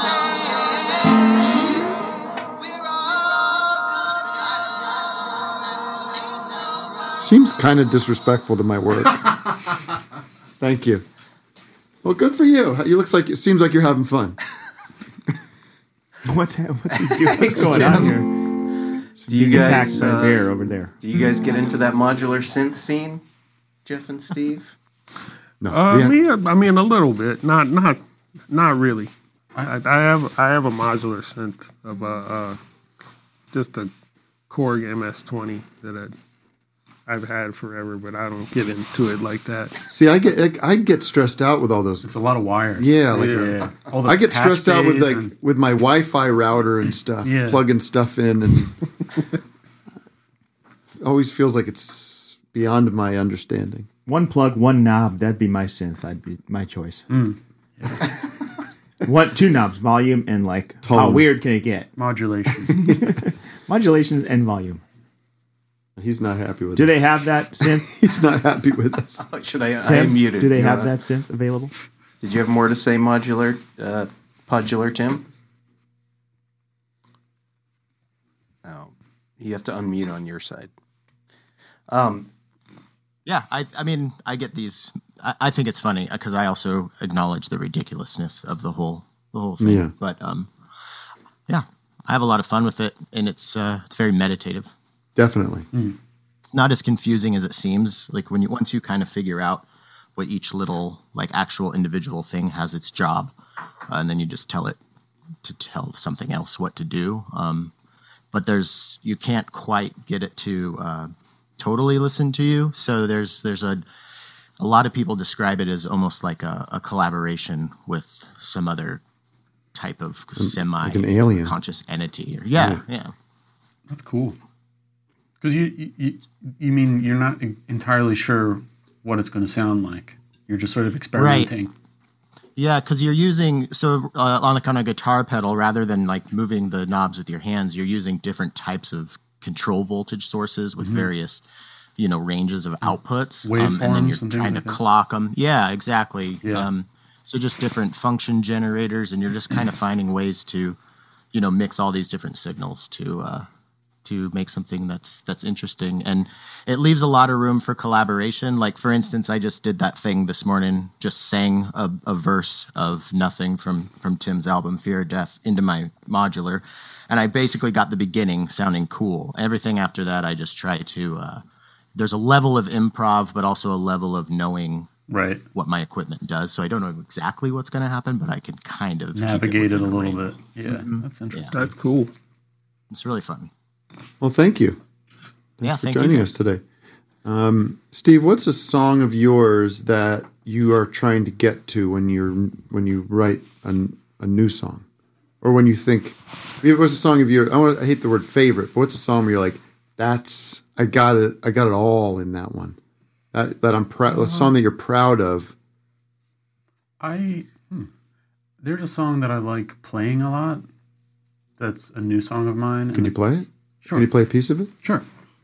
Seems kind of disrespectful to my work. Thank you. Well, good for you. You looks like it seems like you're having fun. What's what's he doing? What's going on here? Do you Being guys attacked by a uh, bear over there? Do you guys get into that modular synth scene, Jeff and Steve? No. Uh, yeah, I mean a little bit, not not not really. I, I have I have a modular synth of a uh, just a Korg M S twenty that I, I've had forever, but I don't get into it like that. See, I get I get stressed out with all those. It's a lot of wires. Yeah, like Yeah. a- All the I get patch stressed out with bays like and- with my Wi-Fi router and stuff, Yeah. plugging stuff in, and always feels like it's beyond my understanding. One plug, one knob. That'd be my synth. I'd be my choice. Mm. One, two knobs, volume and like how Tone. weird can it get? Modulation. Modulations and volume. He's not happy with. Do us. they have that synth? He's not happy with us. Oh, should I? I Tim, am muted. do they you have wanna- that synth available? Did you have more to say, modular, uh, podular, Tim? Oh, you have to unmute on your side. Um, Yeah, I I mean I get these. I, I think it's funny because I also acknowledge the ridiculousness of the whole the whole thing. Yeah. But um, yeah, I have a lot of fun with it, and it's uh, it's very meditative. Definitely. Not as confusing as it seems. Like when you once you kind of figure out what each little like actual individual thing has its job, uh, and then you just tell it to tell something else what to do. Um, but there's you can't quite get it to uh, totally listen to you. So there's there's a a lot of people describe it as almost like a, a collaboration with some other type of semi like an alien. conscious entity. Or, yeah, Yeah. yeah. That's cool. Because you, you you mean you're not entirely sure what it's going to sound like. You're just sort of experimenting. Yeah, because you're using so uh, on a kind of guitar pedal rather than like moving the knobs with your hands, you're using different types of control voltage sources with Mhm. various, you know, ranges of outputs, Waveforms um, and then you're and things trying like to that? clock them. Yeah, exactly. Yeah. Um, so just different function generators, and you're just kind of finding ways to, you know, mix all these different signals to uh, to make something that's that's interesting, and it leaves a lot of room for collaboration. Like for instance, I just did that thing this morning, just sang a, a verse of Nothing from from Tim's album Fear of Death into my modular, and I basically got the beginning sounding cool. Everything after that, I just try to. Uh, there's a level of improv, but also a level of knowing right what my equipment does. So I don't know exactly what's going to happen, but I can kind of keep Navigate it, within a the little range. bit. Yeah, Mhm. that's interesting. That's cool. It's really fun. Well, thank you. Thanks Yeah, for thank you joining guys. us today. Um, Steve, what's a song of yours that you are trying to get to when you're when you write a, a new song, or when you think what's a song of your? I, want, I hate the word favorite, but what's a song where you're like, that's I got it, I got it all in that one. That that I'm proud, a song that you're proud of. I hmm. There's a song that I like playing a lot, that's a new song of mine. Can you play it? Sure. Can you play a piece of it? Sure.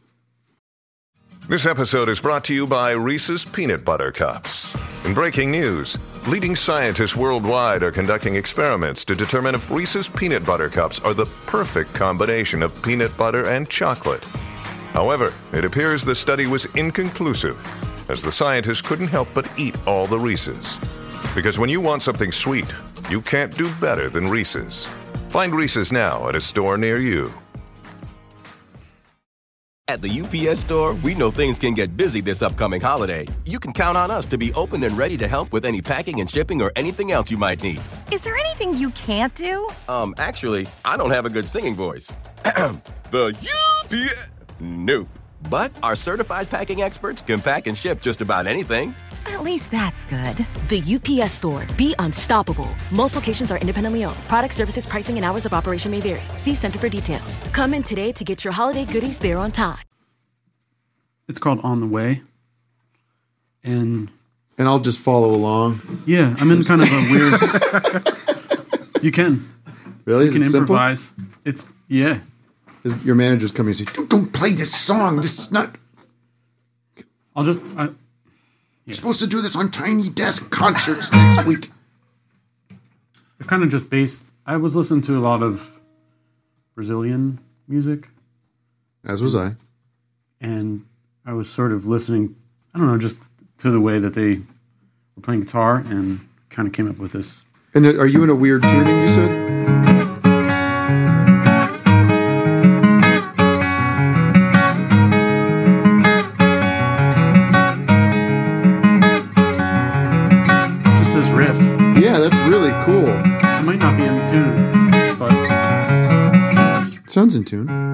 This episode is brought to you by Reese's Peanut Butter Cups. In breaking news, leading scientists worldwide are conducting experiments to determine if Reese's Peanut Butter Cups are the perfect combination of peanut butter and chocolate. However, it appears the study was inconclusive, as the scientists couldn't help but eat all the Reese's. Because when you want something sweet, you can't do better than Reese's. Find Reese's now at a store near you. At the U P S Store, we know things can get busy this upcoming holiday. You can count on us to be open and ready to help with any packing and shipping or anything else you might need. Is there anything you can't do? Um, actually, I don't have a good singing voice. The U P S... Nope. But our certified packing experts can pack and ship just about anything. At least that's good. The U P S Store. Be unstoppable. Most locations are independently owned. Product, services, pricing, and hours of operation may vary. See Center for details. Come in today to get your holiday goodies there on time. It's called On the Way. And and I'll just follow along. Yeah, I'm in kind of a weird... You can. Really? You Is can it simple? improvise. It's, yeah. Is your manager's coming and say, don't, don't play this song. This is not... I'll just... I, You're supposed to do this on Tiny Desk concerts next week. They're kind of just based... I was listening to a lot of Brazilian music. As was I. And I was sort of listening, I don't know, just to the way that they were playing guitar and kind of came up with this. And are you in a weird tuning, you said? Just this riff. Yeah, that's really cool. It might not be in tune, but... It sounds in tune.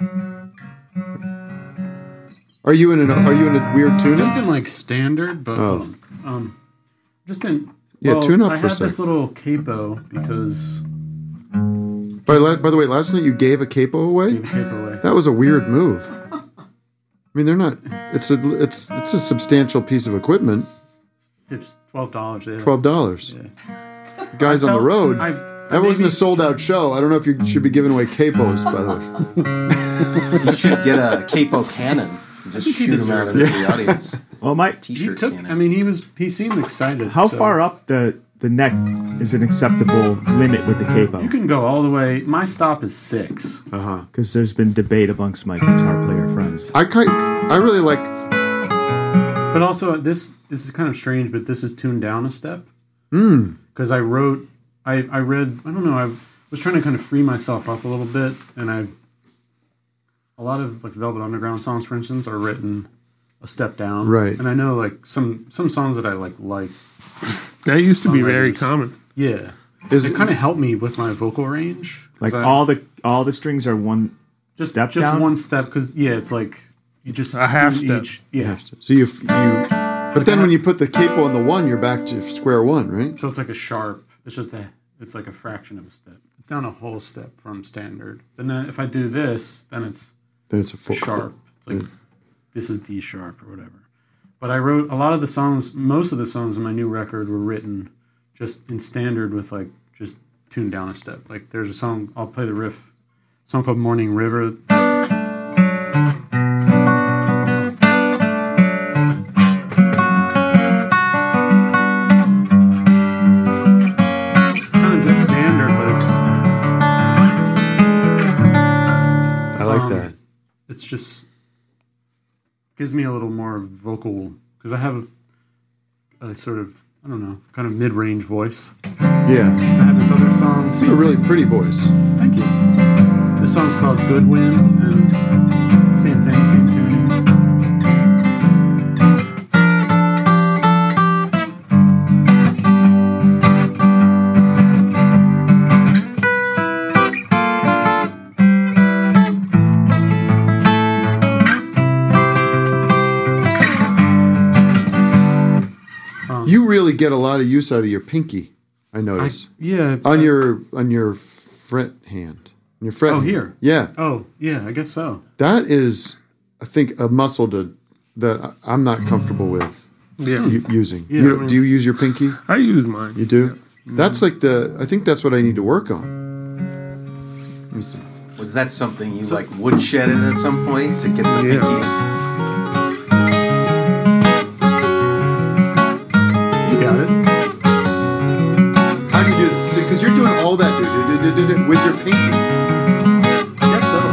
Are you in an Are you in a weird tuning? Just in like standard, but Oh. um, um, just in. Yeah, well, tune up I for a had this sec. little capo because By, la- by the way, last night you gave a capo away. Gave a capo away. That was a weird move. I mean, they're not. It's a it's it's a substantial piece of equipment. it's twelve dollars. Yeah. Twelve dollars. Yeah. Guys I on the felt- road. I- I that wasn't maybe- a sold out show. I don't know if you should be giving away capos. By the way, You should get a capo cannon and just think he shoot them out deserved into it. the audience. Well, my He T-shirt took. cannon. I mean, he was. He seemed excited. how so- far up the, the neck is an acceptable limit with the capo? You can go all the way. My stop is six. uh huh. Because there's been debate amongst my guitar player friends. I kind I really like. But also, this this is kind of strange. But this is tuned down a step Mm, because I wrote. I I read. I don't know. I was trying to kind of free myself up a little bit, and I. A lot of like Velvet Underground songs, for instance, are written a step down. Right. And I know like some some songs that I like like. That used to be very songwriters- common. Yeah. Is it it- kind of helped me with my vocal range. 'cause Like I- all the all the strings are one just step just down? one step because yeah, it's like you just A half tune step. each- yeah. so you you. But then when you put the capo on the one, you're back to square one, right? So it's like a sharp. It's just a. It's like a fraction of a step. It's down a whole step from standard. And then if I do this, then it's Then it's a full sharp. It's like this is D sharp or whatever. But I wrote a lot of the songs. Most of the songs in my new record were written just in standard with like just tuned down a step. Like there's a song. I'll play the riff. A song called Morning River. Kind of just standard, but it's I like um, that. It's just gives me a little more vocal because I have a, a sort of I don't know kind of mid-range voice. Yeah. I have this other song. It's a really pretty voice. Thank you. This song's called Good Wind, and same thing, same tuning. You really get a lot of use out of your pinky. I notice. yeah. On I- your on your fret hand. On your fret. Oh, hand. here. Yeah. Oh, yeah. I guess so. That is, I think, a muscle to that I- I'm not comfortable with. Yeah. u- using. Yeah, you, I don't- mean- do you use your pinky? I use mine. You do. That's like the. I think that's what I need to work on. Let me see. Was that something you So- like woodshedded at some point to get the Yeah. pinky? You got it. How do you do it? Because you're doing all that dude, dude, dude, dude, dude, with your pinky. Guess so.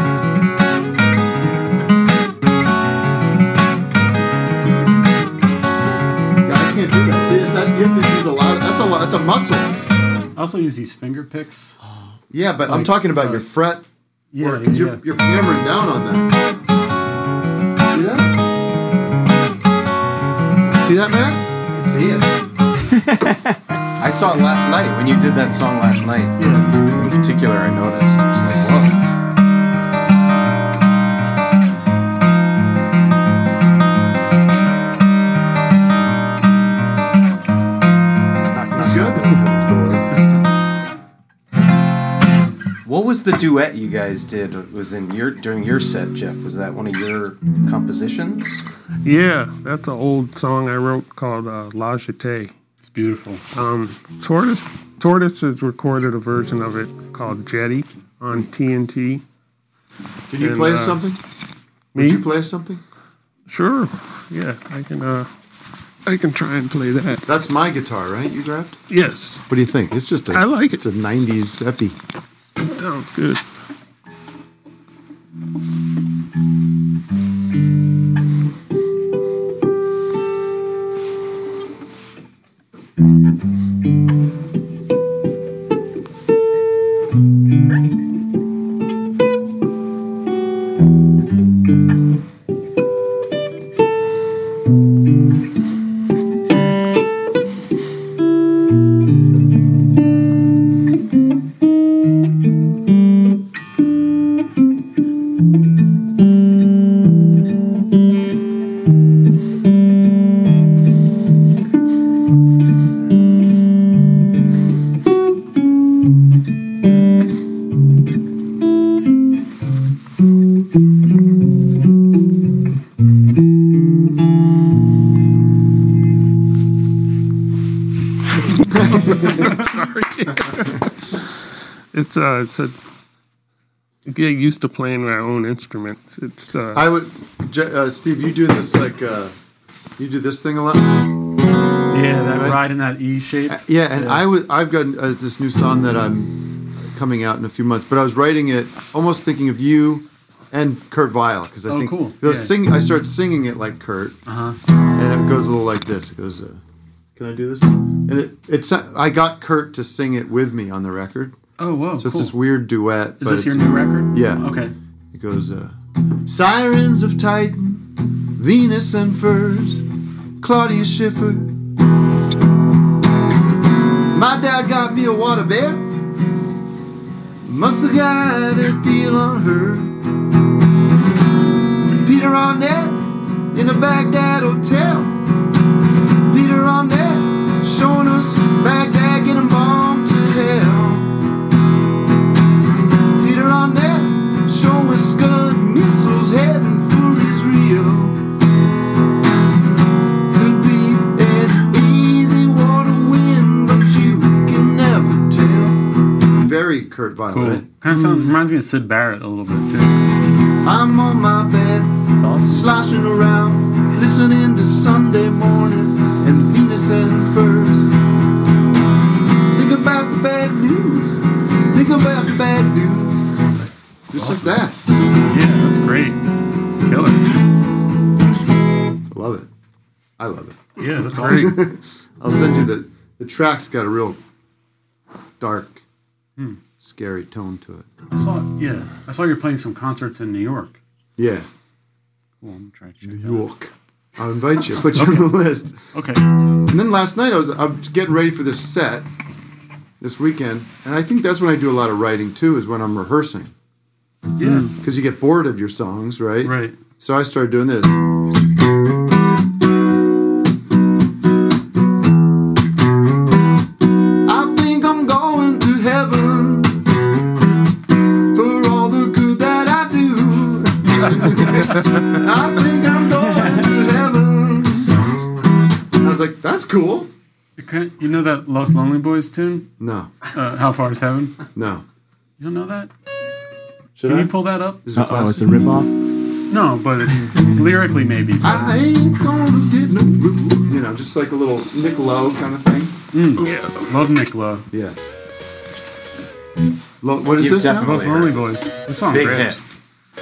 Yeah, I can't do that. See, that, you have to use a lot. Of, that's a lot. That's a muscle. I also use these finger picks. Yeah, but I'm Like, talking about uh, your fret. Yeah, work, 'cause yeah. you're, you're hammering down on that. See that? See that, man? I see it. I saw it last night when you did that song last night. Yeah. In particular, I noticed. I was like, whoa. That's good. What was the duet you guys did? It was in your during your set, Jeff? Was that one of your compositions? Yeah, that's an old song I wrote called uh, La Jetée. It's beautiful. Um, Tortoise Tortoise has recorded a version of it called Jetty on T N T. Can you And, play us uh, something? Me? Would you play us something? Sure. Yeah, I can. Uh, I can try and play that. That's my guitar, right? You grabbed? Yes. What do you think? It's just a. I like it. It's a nineties epi. Sounds good. Sorry. It's uh, it's a. You get used to playing my own instrument. It's. Uh, I would, J- uh, Steve. You do this like, uh, you do this thing a lot. Yeah, that Right? ride in that E shape. Yeah, and I would. I've got uh, this new song that I'm coming out in a few months, but I was writing it almost thinking of you and Kurt Weill because I Oh, think cool. I was Yeah. singing. I started singing it like Kurt, Uh huh. and it goes a little like this. It goes, uh, "Can I do this?" And it it's I got Kurt to sing it with me on the record. Oh, whoa. So it's cool. this weird duet. Is but this your it's- new record? Yeah. Okay. It goes, uh, Sirens of Titan, Venus and Furs, Claudia Schiffer. My dad got me a waterbed. Must have got a deal on her. Peter Arnett in a Baghdad hotel. Peter Arnett showing us Baghdad getting bombed to hell. Peter Arnett showing us Scud missiles heading for Israel. Could be an easy water win, but you can never tell. Very Kurt Weill, Cool. right? Kind of sounds reminds me of Sid Barrett a little bit too. I'm on my bed, It's awesome. sloshing around, listening to Sunday morning and Venus and Furs. Think about the bad news. Think about the bad news. It's just that. Yeah, that's great. Killer. I love it. I love it. Yeah, that's awesome. I'll send you the the track's got a real dark, Hmm. scary tone to it. I saw. Yeah, I saw you're playing some concerts in New York. Yeah, Cool. I'm trying to check New that out. York. I'll invite you. Put you on the list. Okay. And then last night I was I was getting ready for this set this weekend, and I think that's when I do a lot of writing too. Is when I'm rehearsing. Yeah. Because you get bored of your songs, right? Right. So I started doing this. I think I'm going to heaven for all the good that I do. I think I'm going to heaven. I was like, that's cool. You, can, you know that Los Lonely Boys tune? No. Uh, How Far Is Heaven? No. You don't know that? Should Can I? you pull that up? Is it Oh, it's a ripoff. No, but it, lyrically maybe. I ain't gonna get no room. You know, just like a little Nick Lowe kind of thing. Mm, yeah, love Nick Lowe. Yeah. Lo- what is You've this now? definitely Most Lonely Boys. This song Big rips. hit.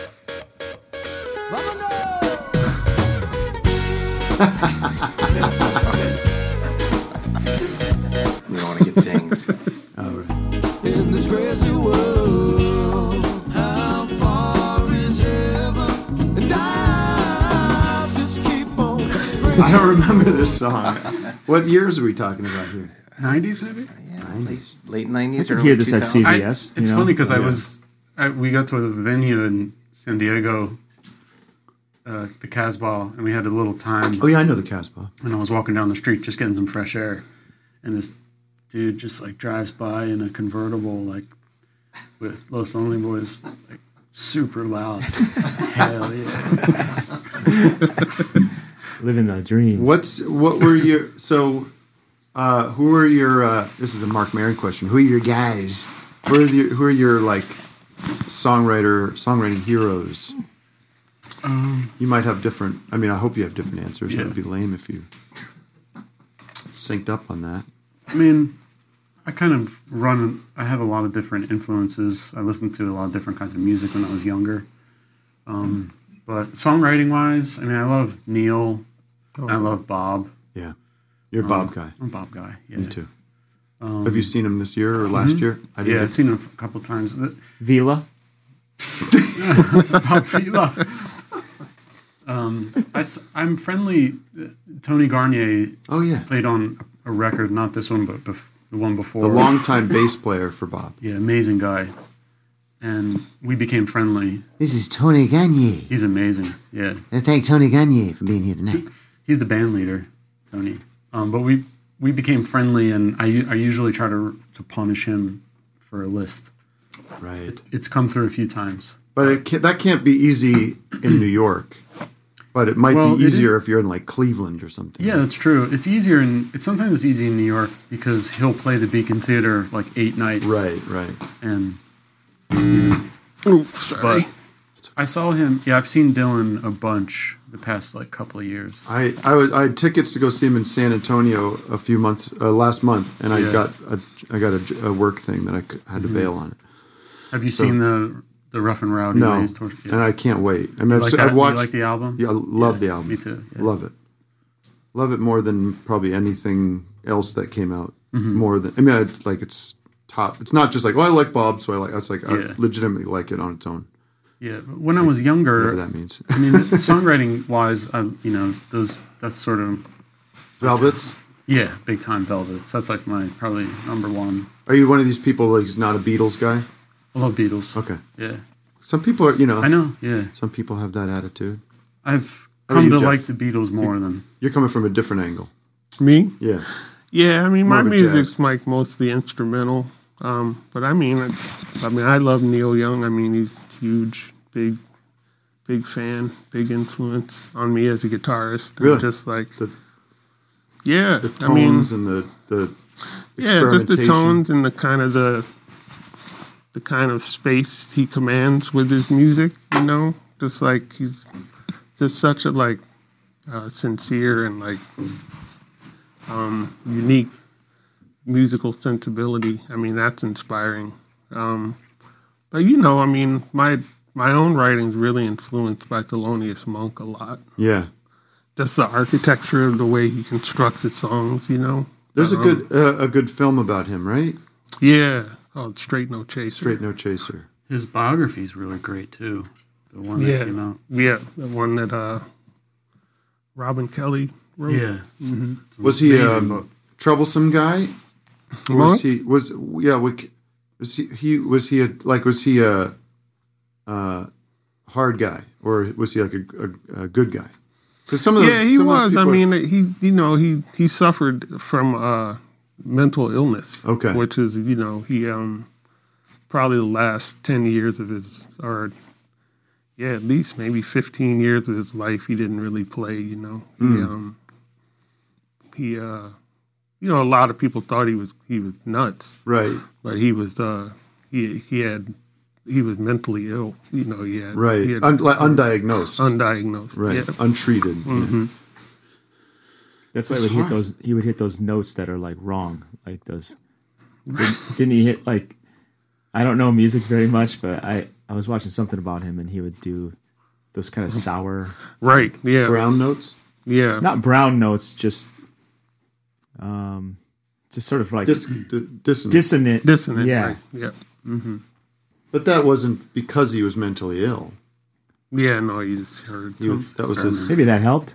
We don't want to get dinged. All right. In this crazy world, how far is heaven? And I just keep on. I don't remember this song. What years are we talking about here? nineties maybe? Late, late nineties. I could hear this at C V S. I, it's you know? funny because I Yeah. was, I, we got to a venue in San Diego, uh, the Casbah, and we had a little time. Oh yeah, I know the Casbah. And I was walking down the street just getting some fresh air, and this dude just like drives by in a convertible, like with Los Lonely Boys, like super loud. Hell yeah! Living the dream. What's what were your so? Uh, who are your? Uh, this is a Mark Maron question. Who are your guys? Who are your Who are your like songwriter songwriting heroes? Um, You might have different. I mean, I hope you have different answers. Yeah. That would be lame if you synced up on that. I mean, I kind of run. I have a lot of different influences. I listened to a lot of different kinds of music when I was younger. Um, but songwriting wise, I mean, I love Neil. Oh. I love Bob. Yeah, you're a Um, Bob guy. I'm a Bob guy. Yeah. Me too. Um, have you seen him this year or last mhm. year? I Yeah, I've seen him a couple times. The- Vila. Bob Vila. Um, I, am friendly. uh, Tony Garnier. Oh yeah, played on a record, not this one, but bef- the one before. The longtime bass player for Bob. Yeah, amazing guy. And we became friendly. This is Tony Gagne. He's amazing. Yeah, And thank Tony Gagne for being here tonight. he's the band leader, Tony. Um, but we we became friendly, and I u- I usually try to to punish him for a list. Right. It, it's come through a few times. But it can't, that can't be easy in New York. But it might Well, be it easier is- if you're in like Cleveland or something. Yeah, that's true. It's easier, and it's sometimes it's easy in New York because he'll play the Beacon Theater like eight nights. Right, right. And yeah. Oh, sorry. But I saw him. Yeah, I've seen Dylan a bunch the past like couple of years. I I, was, I had tickets to go see him in San Antonio a few months uh, last month, and I Yeah. got a I got a, a work thing that I c- had to Mhm. bail on it. Have you So- seen the the Rough and Rowdy No, Ways tour? Yeah. and I can't wait. I mean, You I've, like se- that? I've watched. You like the album? Yeah, I love Yeah, the album. me too, yeah. Love it. Love it more than probably anything else that came out. Mhm. More than I mean, I, like it's top. It's not just like, oh, I like Bob, so I like. It's like Yeah. I legitimately like it on its own. Yeah, but when I was younger, Whatever that means. I mean, songwriting wise, I, you know, those that's sort of Velvets. yeah, big time Velvets. That's like my probably number one. Are you one of these people like he's not a Beatles guy? I love Beatles. Okay. Yeah. Some people are, you know. I know. Yeah. Some people have that attitude. I've How are come you, to Jeff? like the Beatles more than You're coming from a different angle. Me? Yeah. Yeah, I mean, More my of a music's jazz. like mostly instrumental. Um, but I mean, I, I mean, I love Neil Young. I mean, he's huge, big, big fan, big influence on me as a guitarist. Really? And just like, The- yeah, The I mean, tones and the the yeah, just the experimentation. tones and the kind of the the kind of space he commands with his music. You know, just like he's just such a like uh, sincere and like um, unique musical sensibility. I mean, that's inspiring. Um, but you know, I mean, my my own writing's really influenced by Thelonious Monk a lot. Yeah. Just the architecture of the way he constructs his songs. You know, There's a Um, good uh, a good film about him, right? Yeah, called Straight No Chaser. Straight No Chaser. his biography is really great too. The one that Yeah, came out. yeah, the one that uh, Robin Kelly wrote. Yeah. hmm Was he Amazing um, book. troublesome guy? Or What? Was he was yeah? we- Was he, he was he a like was he a, uh hard guy or was he like a, a, a good guy? Because some of those, yeah, he some of those was. I people are- mean, he you know he he suffered from uh, mental illness. Okay. which is you know he um probably the last ten years of his or yeah at least maybe fifteen years of his life he didn't really play. You know he Mm. um he uh you know a lot of people thought he was he was nuts. Right. But he was uh he he had he was mentally ill. You know, he had Right. he had, Un- like undiagnosed. undiagnosed, Right. yeah. Untreated. hmm That's why he It's would hit hard. those. He would hit those notes that are like wrong, like those. Didn't, didn't he hit like? I don't know music very much, but I I was watching something about him, and he would do those kind of sour, Right. Yeah. Brown notes. Yeah. not brown notes, just um, just sort of like Dis- di- dissonant. dissonant. Dissonant. Yeah. Right. Yeah. hmm But that wasn't because he was mentally ill. Yeah. No, you just heard. He was- some- that was his. Maybe that helped.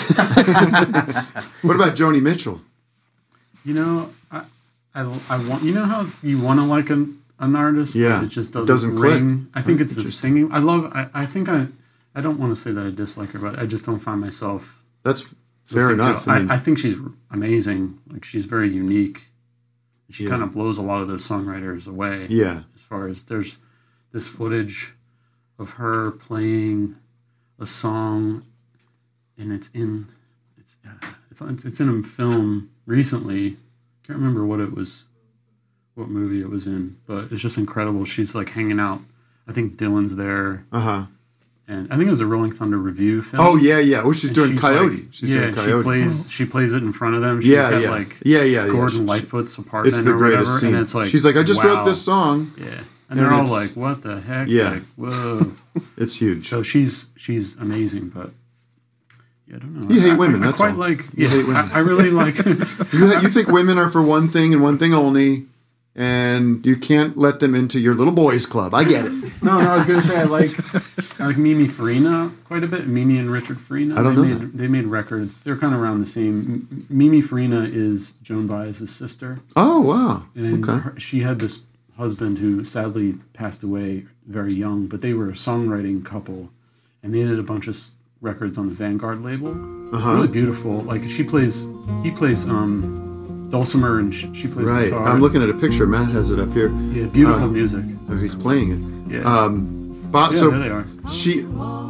What about Joni Mitchell? You know, I, I, I want. You know how you want to like an, an artist, Yeah. but it just doesn't, Doesn't click. ring. I think Right. it's the Interesting. singing. I love. I, I think I. I don't want to say that I dislike her, but I just don't find myself. That's fair listening to enough. it. I mean- I, I think she's amazing. Like she's very unique. She Yeah. kind of blows a lot of those songwriters away. Yeah. As far as there's this footage of her playing a song, and it's in it's uh, it's on- it's in a film recently. Can't remember what it was, what movie it was in, but it's just incredible. She's like hanging out. I think Dylan's there. Uh huh. And I think it was a Rolling Thunder review film. Oh yeah, yeah. Oh, she's And doing Coyote. like- she's yeah, doing Coyote. she plays. She plays it in front of them. She's Yeah, at yeah. like Yeah, yeah, yeah. Gordon She- Lightfoot's apartment It's the or greatest whatever, scene. and it's like she's like, I just wow. wrote this song. Yeah, and, And they're then all it's- like, "What the heck?" Yeah. Like, whoa, it's huge. So she's she's amazing, but yeah, I don't know. You hate I, women. I, I that's quite all. like. You Yeah, hate women. I, I really like. you, ha- you think women are for one thing and one thing only, and you can't let them into your little boys club. I get it. No, no, I was gonna say I like I like Mimi Farina quite a bit. Mimi and Richard Farina. I don't they know made, They made records. They're kind of around the same. M- Mimi Farina is Joan Baez's sister. Oh wow. And Okay. her, she had this husband who sadly passed away very young, but they were a songwriting couple, and they did a bunch of s- records on the Vanguard label. Uh-huh. Really beautiful. Like she plays, he plays um, dulcimer, and she, she plays Right. guitar. I'm looking at a picture. Matt has it up here. Yeah, beautiful Uh, music. As he's playing it. Yeah. Um, Bob, Yeah, so there they are. she.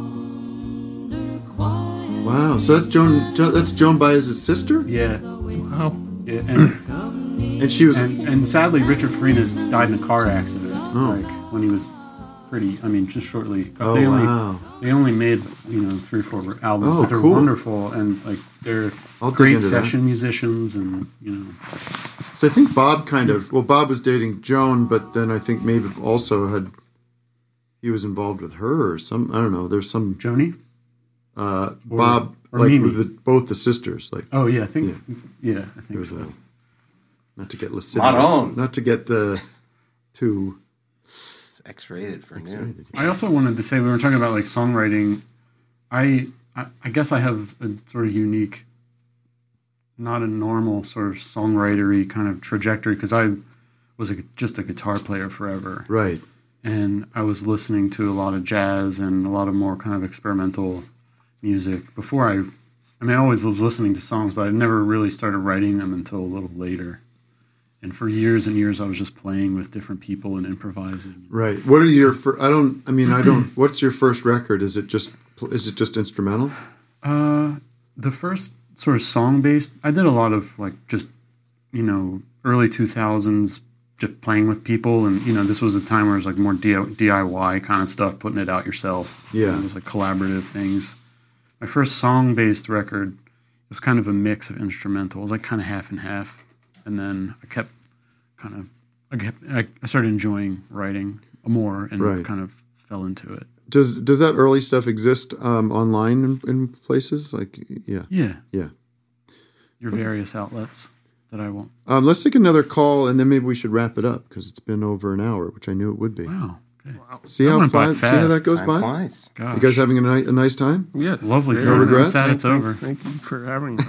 Wow. So that's Joan. Jo- That's Joan Baez's sister. Yeah. Wow. Yeah, and and she was. and, and sadly, Richard Farina died in a car accident. Oh. Like when he was pretty. I mean, just shortly. Oh, they only wow. they only made you know three or four albums, Oh, but they're cool. wonderful and like they're I'll dig great into that. session musicians and you know. So I think Bob kind of. Well, Bob was dating Joan, but then I think maybe also had. He was involved with her or some. I don't know. There's some. Joni. Uh, Or- Bob, or like Mimi. with the, both the sisters, like. Oh yeah, I think yeah, I think There's so. a- not to get lascivious, Maron. not to get the too. It's X-rated for new. I also wanted to say we were talking about like songwriting. I I, I guess I have a sort of unique, not a normal sort of songwritery kind of trajectory because I was a, just a guitar player forever. Right. And I was listening to a lot of jazz and a lot of more kind of experimental music before I. I mean, I always was listening to songs, but I never really started writing them until a little later. And for years and years, I was just playing with different people and improvising. Right. What are your? Fir- I don't. I mean, I don't. What's your first record? Is it just? Is it just instrumental? Uh, the first sort of song based, I did a lot of like just, you know, early two thousands, just playing with people. And, you know, this was a time where it was like more D I Y kind of stuff, putting it out yourself. Yeah. It was like collaborative things. My first song based record was kind of a mix of instrumental. It was like kind of half and half. And then I kept kind of, I, kept, I I started enjoying writing more and Right. kind of fell into it. Does Does that early stuff exist um, online in, in places like? Yeah. Yeah. Yeah. Your various outlets that I won't. Um, let's take another call, and then maybe we should wrap it up because it's been over an hour, which I knew it would be. Wow. Okay. See That how went by fast, see how that fast. goes Time by? flies. You Gosh. guys having a, ni- a nice time? Yes. Lovely very time. No I'm regrets? sad it's Thank you- over. Thank you for having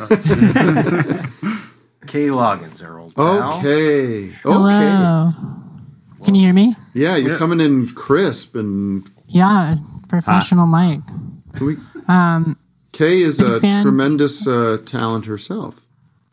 us. Kay Loggins, our old pal. Okay. Okay. Hello. Can you hear me? Yeah, you're Yes. coming in crisp and Yeah, professional mic. can we? Um, Kay is Big a fan. tremendous uh, talent herself.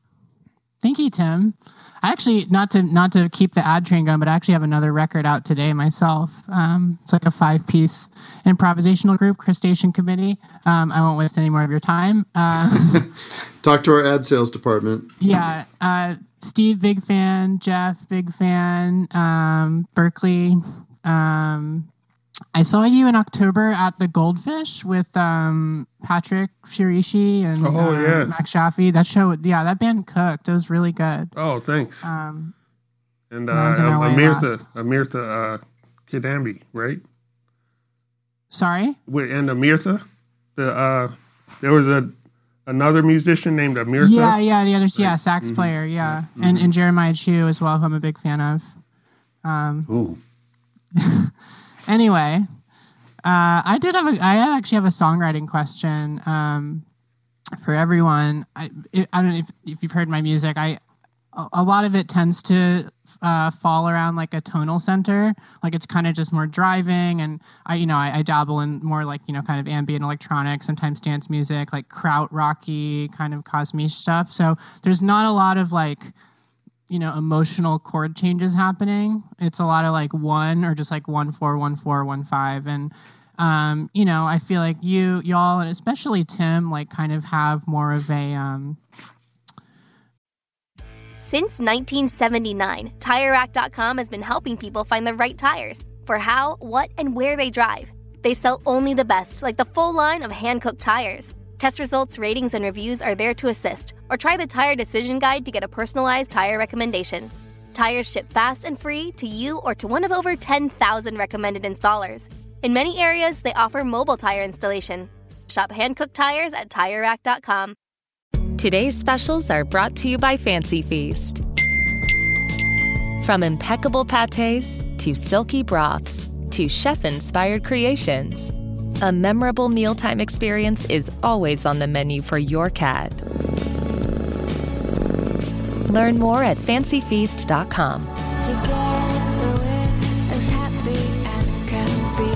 thank you, Tim. I actually not to not to keep the ad train going, but I actually have another record out today myself. Um, it's like a five-piece improvisational group, Crustacean Committee. Um, I won't waste any more of your time. Uh, Talk to our ad sales department. yeah, uh, Steve, big fan. Jeff, big fan. Um, Berkeley, Um, I saw you in October at the Goldfish with um, Patrick Shirishi and Oh, uh, yeah. Max Shafi. That show, yeah, that band cooked. It was really good. Oh, thanks. Um, and uh, when I was in L A Amirtha, Amirtha uh, Kidambi, right? Sorry? Wait, and Amirtha, the uh, there was a another musician named Amirtha. Yeah, yeah, the other, yeah, sax Mhm. player, yeah. And, and Jeremiah Chu as well, who I'm a big fan of. Um, Ooh. Anyway, uh, I did have a, I actually have a songwriting question um, for everyone. I, it, I don't know if, if you've heard my music. I a, a lot of it tends to uh, fall around like a tonal center. Like it's kind of just more driving, and I, you know, I, I dabble in more like you know kind of ambient electronic, sometimes dance music, like kraut rocky kind of cosmic stuff. So there's not a lot of like. you know, emotional chord changes happening. It's a lot of like one or just like one, four, one, four, one, five. And, um, you know, I feel like you, y'all, and especially Tim, like kind of have more of a, um, Since nineteen seventy-nine, Tire Rack dot com has been helping people find the right tires for how, what, and where they drive. They sell only the best, like the full line of hand-cooked tires. Test results, ratings, and reviews are there to assist. Or try the Tire Decision Guide to get a personalized tire recommendation. Tires ship fast and free to you or to one of over ten thousand recommended installers. In many areas, they offer mobile tire installation. Shop hand-cooked tires at Tire Rack dot com. Today's specials are brought to you by Fancy Feast. From impeccable pâtés to silky broths to chef-inspired creations, a memorable mealtime experience is always on the menu for your cat. Learn more at fancy feast dot com. Together we're as happy as can be.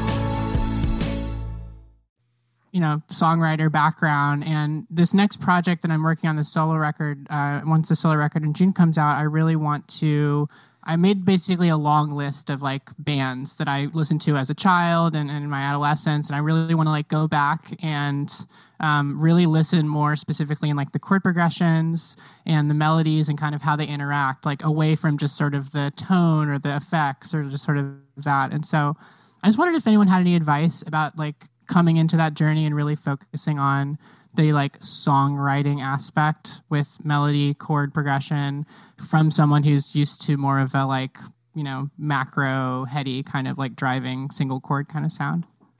you know, songwriter background. And this next project that I'm working on, the solo record, uh, once the solo record in June comes out, I really want to, I made basically a long list of like bands that I listened to as a child and, and in my adolescence. And I really want to like go back and um, really listen more specifically in like the chord progressions and the melodies and kind of how they interact, like away from just sort of the tone or the effects or just sort of that. And so I just wondered if anyone had any advice about like coming into that journey and really focusing on the like songwriting aspect with melody, chord progression from someone who's used to more of a like, you know, macro heady kind of like driving single chord kind of sound.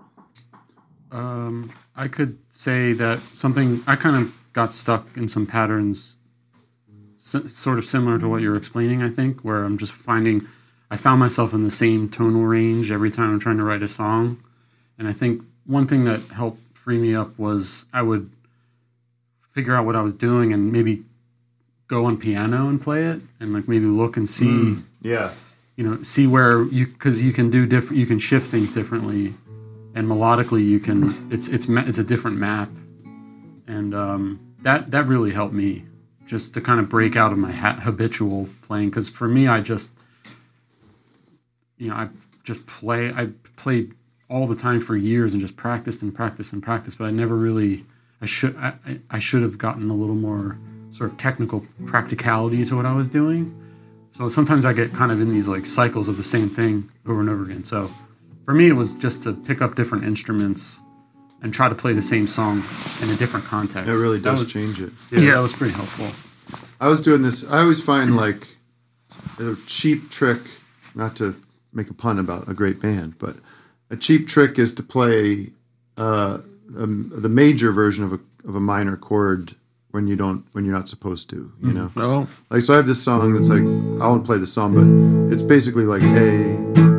Um, I could say that something, I kind of got stuck in some patterns s- sort of similar to what you're explaining, I think, where I'm just finding, I found myself in the same tonal range every time I'm trying to write a song. And I think one thing that helped free me up was I would figure out what I was doing and maybe go on piano and play it and like maybe look and see, Mm, yeah, you know, see where you, because you can do different, you can shift things differently, and melodically you can, it's it's ma- it's a different map, and um, that that really helped me just to kind of break out of my ha- habitual playing. Because for me, I just, you know, I just play, I played all the time for years and just practiced and practiced and practiced, but I never really, I should I, I should have gotten a little more sort of technical practicality to what I was doing. So sometimes I get kind of in these like cycles of the same thing over and over again. So for me, it was just to pick up different instruments and try to play the same song in a different context. It really That does was- change it. Yeah, that was pretty helpful. I was doing this. I always find like a cheap trick, not to make a pun about a great band, but a cheap trick is to play uh, um, the major version of a of a minor chord when you don't when you're not supposed to. You know. Oh. Like so, I have this song that's like I won't play the song, but it's basically like A,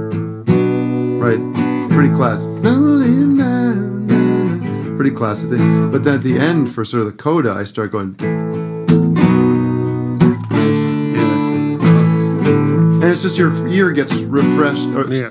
right? Pretty classic. Pretty classic thing. But then at the end, for sort of the coda, I start going. And it's just your ear gets refreshed. Or, yeah.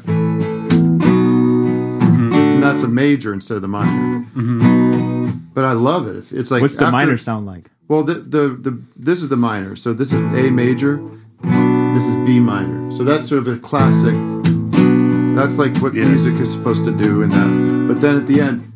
And that's a major instead of the minor. Mm-hmm. But I love it. It's like What's the after- minor sound like? Well, the, the the this is the minor. So this is A major. This is B minor. So that's sort of a classic. That's like what music is supposed to do in that. But then at the end,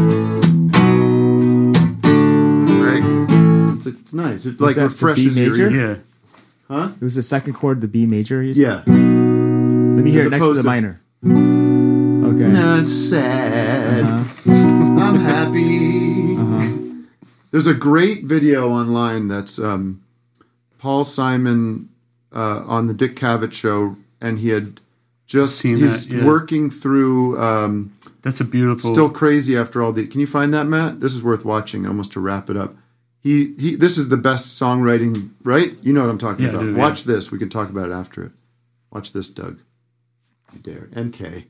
right? It's, it's nice. It Was like that the refreshes B your major? ear. Huh? It was the second chord, the B major. You Yeah. said? Let me hear As it next to opposed the to- minor. Okay. Not sad. Uh-huh. I'm happy. Uh-huh. There's a great video online that's um, Paul Simon uh, on the Dick Cavett show, and he had just Seen he's that, yeah. working through. Um, That's a beautiful. Still crazy after all the. Can you find that, Matt? This is worth watching. Almost to wrap it up. He he. This is the best songwriting, right? You know what I'm talking Yeah, I about. do, Watch yeah. this. We can talk about it after it. Watch this, Doug. You dare. N K.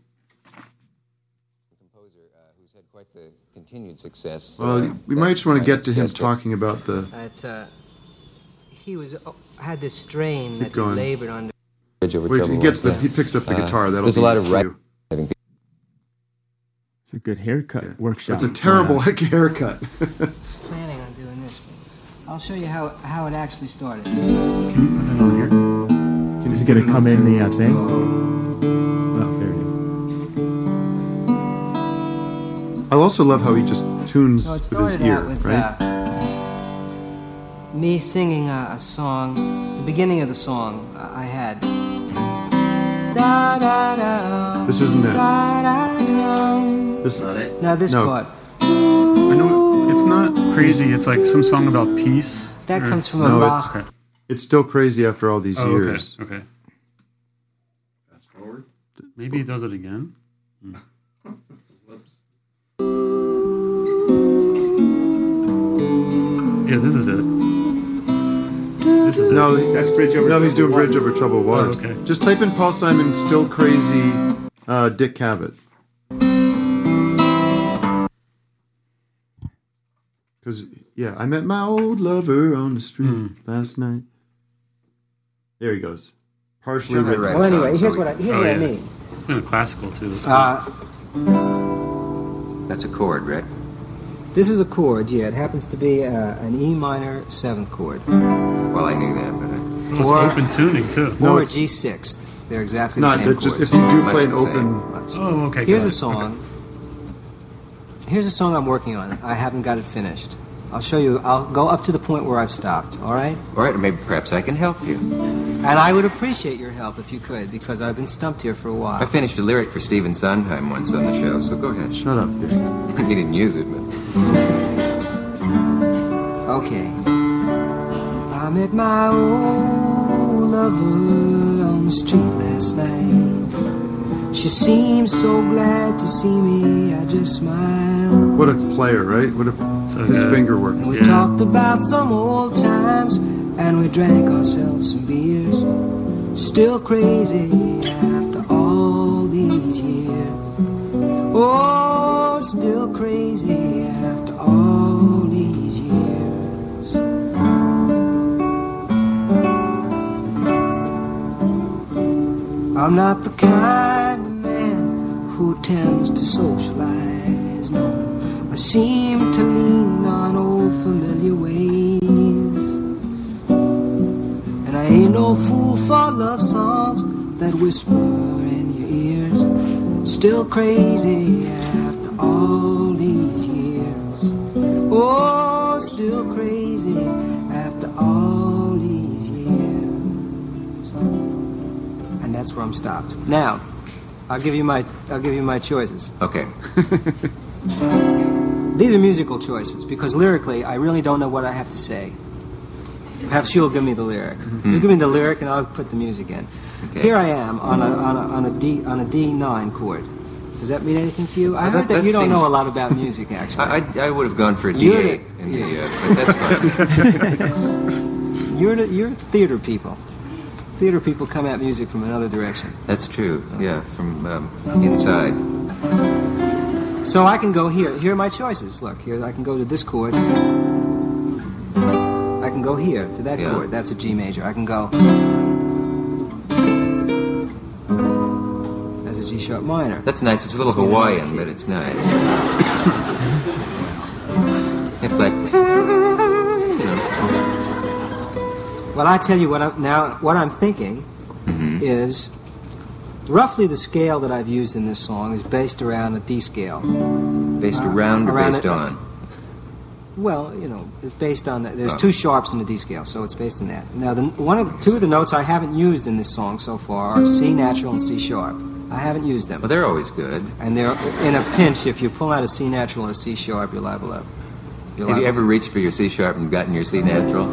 Quite the continued success. Well, uh, we that might just want to my get next to him guest- talking about the. Uh, it's uh, he was uh, had this strain Keep that he going. labored under. Bridge over Wait, he Troubled gets the. Waters. He picks up the Uh, guitar. That'll There's a be lot of you. right. having It's a good haircut workshop. It's a terrible going on. haircut. Planning on doing this. But I'll show you how how it actually started. Can you put that on here? Is it going to come in the uh, thing? Oh, there it is. I also love how he just tunes So it with his started ear, out with right? uh, me singing a, a song. The beginning of the song uh, I had. Da, da, da, This isn't it. da, da, da. This is not it. Now this No. part. I know it's not crazy. It's like some song about peace. That or- comes from a No, Bach. it, it's still crazy after all these Oh, years. okay. Okay. Fast forward. Maybe he does it again. Hmm. Whoops. Yeah, this is it. This is No, it. That's Bridge Over no, he's doing Troubled Bridge Over Troubled Waters. Oh, okay. Just type in Paul Simon, still crazy, uh, Dick Cavett. Because yeah, I met my old lover on the street Hmm. last night. There he goes. Partially Sure, I written. read Well, anyway, songs, here's so what I here's Oh, what I yeah. mean. It's kind of classical too. That's Uh, That's a chord, right? this is a chord. Yeah, it happens to be uh, an E minor seventh chord. Well, I knew that, but I, cool. It's or- open tuning too. No, or a it's- G sixth. They're exactly Not the same that just chords. if you do Much play an the same. open. Much. Oh, okay. Here's got a it. song. Here's a song I'm working on. I haven't got it finished. I'll show you. I'll go up to the point where I've stopped. All right? all right, maybe perhaps I can help you. And I would appreciate your help if you could, because I've been stumped here for a I while. finished a lyric for Stephen Sondheim once on the show, so go ahead. Shut up, Dick. He didn't use it, but Okay. I met my old lover on the street last night. She seemed so glad to see me. I just smiled. What a player, right? What a So his good. finger work. We Yeah. talked about some old times, and we drank ourselves some beers. Still crazy after all these years. Oh, still crazy after all these years. I'm not the kind of man who tends to socialize, no. I seem to lean on old familiar ways. And I ain't no fool for love songs that whisper in your ears. Still crazy after all these years. Oh, still crazy after all these years. And that's where I'm stopped. Now, I'll give you my I'll give you my choices. okay. These are musical choices because lyrically, I really don't know what I have to say. Perhaps you'll give me the lyric. You give me the lyric, and I'll put the music in. Okay. Here I am on a on a on a D on a D nine chord. Does that mean anything to you? I Well, heard that- that, you that don't know seems- a lot about music, actually. I, I, I would have gone for a You're D eight, in the, uh, but that's fine. You're the, you're theater people. Theater people come at music from another direction. That's true, yeah, from um, inside. So I can go here. Here are my choices. Look, here I can go to this chord. I can go here to that Yeah. chord. That's a G major. I can go. That's a G sharp minor. That's nice. It's a little It's made another Hawaiian, key. but it's nice. It's like, you know, Well, I tell you what I'm now. What I'm thinking mhm. is roughly the scale that I've used in this song is based around a D scale. based Uh, around or around based it- on. Well, you know, it's based on that. There's two sharps in the D scale, so it's based on that. Now, the, one of two of the notes I haven't used in this song so far are C natural and C sharp. I haven't used them. Well, they're always good. And they're in a pinch. If you pull out a C natural or a C sharp, you're liable to. You're Have you liable ever reached for your C sharp and gotten your C natural?